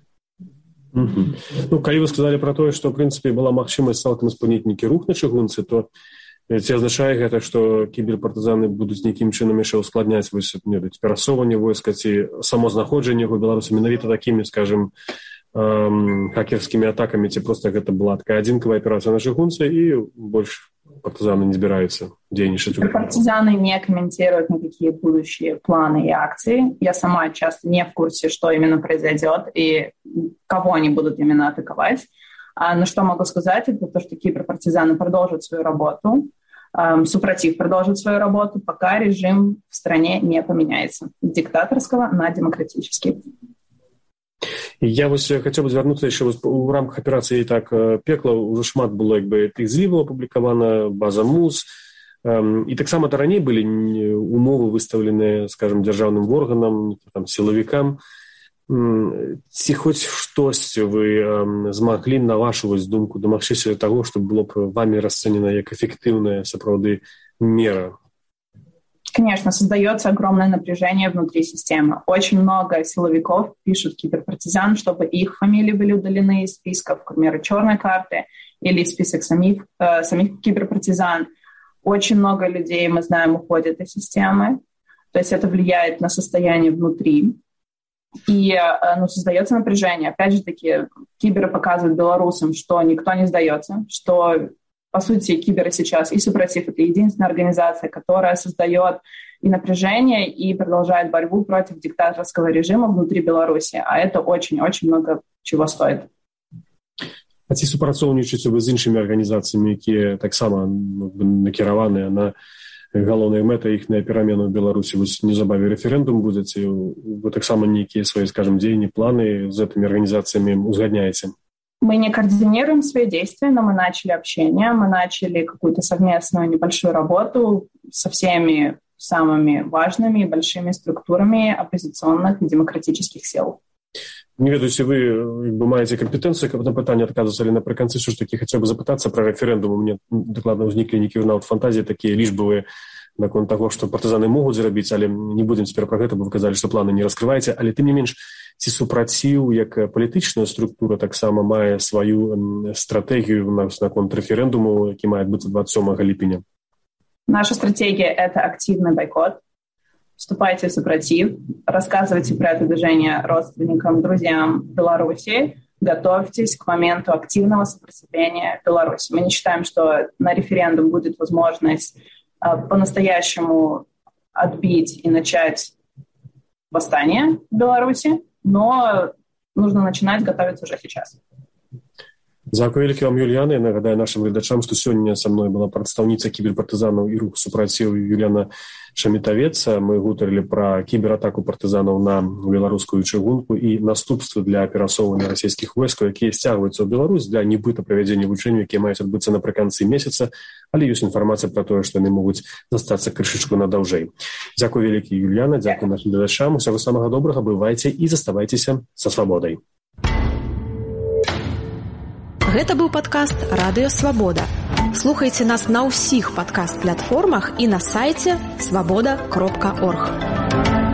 Угу. Ну, калі вы сказали про то, что в принципе была магчымасць цалкам спыніць нейкі рух на чыгунцы, то ці азначае гэта, што кіберпартызаны будуць нейкім чынам яшчэ ускладняць вось перасоўванне войска ці само знаходжанне яго беларусаў менавіта такімі, скажем, эм, хакерскімі атакамі, ці проста гэта была такая адзінкавая аперацыя на чыгунцы і больш партизаны не збираются денежить? Партизаны не комментируют никакие будущие планы и акции. Я сама часто не в курсе, что именно произойдет и кого они будут именно атаковать. А, но что могу сказать, это то, что киберпартизаны продолжат свою работу, эм, супротив продолжит свою работу, пока режим в стране не поменяется с диктаторского на демократический. Я вось хотел бы звярнуцца яшчэ у рамках аперацыі так пекла ўжо шмат было як бы тых зліваў апублікавана, база МУЗ, эм, і таксама то раней былі умовы выставленыя, скажем, дзяржаўным органам, там сілавікам. Ці хоць штосьці вы эм, змаглі на вашу вось думку дамагчыся таго, што было б вами расцэнена як эффектыўная сапраўды мера? Конечно, создается огромное напряжение внутри системы. Очень много силовиков пишут киберпартизан, чтобы их фамилии были удалены из списков, к примеру, черной карты или из список самих, э, самих киберпартизан. Очень много людей, мы знаем, уходят из системы. То есть это влияет на состояние внутри. И э, ну, создается напряжение. Опять же таки, киберы показывают белорусам, что никто не сдается, что... По сути, киберы сейчас и супротив — это единственная организация, которая создает и напряжение, и продолжает борьбу против диктаторского режима внутри Беларуси. А это очень-очень много чего стоит. А ці супрацоўнічаеце вы з іншымі арганізацыямі, якія таксама накіраваныя на галоўныя мэты іх на перамену ў Беларусі? Вось неўзабаве рэферэндум будзе, ці вы таксама нейкія свае, скажем, дзеянні, планы з гэтымі арганізацыямі узгадняеце? Мы не координируем свои действия, но мы начали общение, мы начали какую-то совместную небольшую работу со всеми самыми важными и большими структурами оппозиционных и демократических сил. Не ведаю, если вы як бы, маете компетенцию, как на питание отказываться, але наприкінці все-таки хотел бы запытаться про референдум. У меня докладно возникли некие нават фантазии такие лишбовые наконт того, что партизаны могут заробить, але не будем теперь про это, бо вы казали, что планы не раскрываете, але тем не менш, ці супраціў, як палітычная структура таксама мае сваю стратэгію наконт рэферэндуму, які мае адбыцца двадцать сёмага ліпеня. Наша стратегия — это активный бойкот. Вступайте в супротив, рассказывайте про это движение родственникам, друзьям Беларуси, готовьтесь к моменту активного сопротивления Беларуси. Мы не считаем, что на референдум будет возможность а, по-настоящему отбить и начать восстание в Беларуси, но нужно начинать готовиться уже сейчас. Дзякуй вялікі вам, Юліяна. Я нагадаю нашым гледачам, што сёння са мной была прадстаўніца кіберпартызанаў і руху супраціў Юліяна Шамітавец. Мы гутарылі пра кібератаку партызанаў на беларускую чыгунку і наступствы для перасоўвання расійскіх войскаў, якія сцягваюцца ў Беларусь для нібыта правядзення вучэнняў, якія маюць адбыцца напрыканцы месяца, але ёсць інфармацыя пра тое, што яны могуць застацца крышачку надаўжэй. Дзякуй вялікі, Юліяна, дзякуй нашым гледачам. Усяго самага добрага, бывайце і заставайцеся са свабодай. Гэта быў падкаст «Радыё Свабода». Слухайце нас на ўсіх падкаст-платформах і на сайце свабода кропка орг.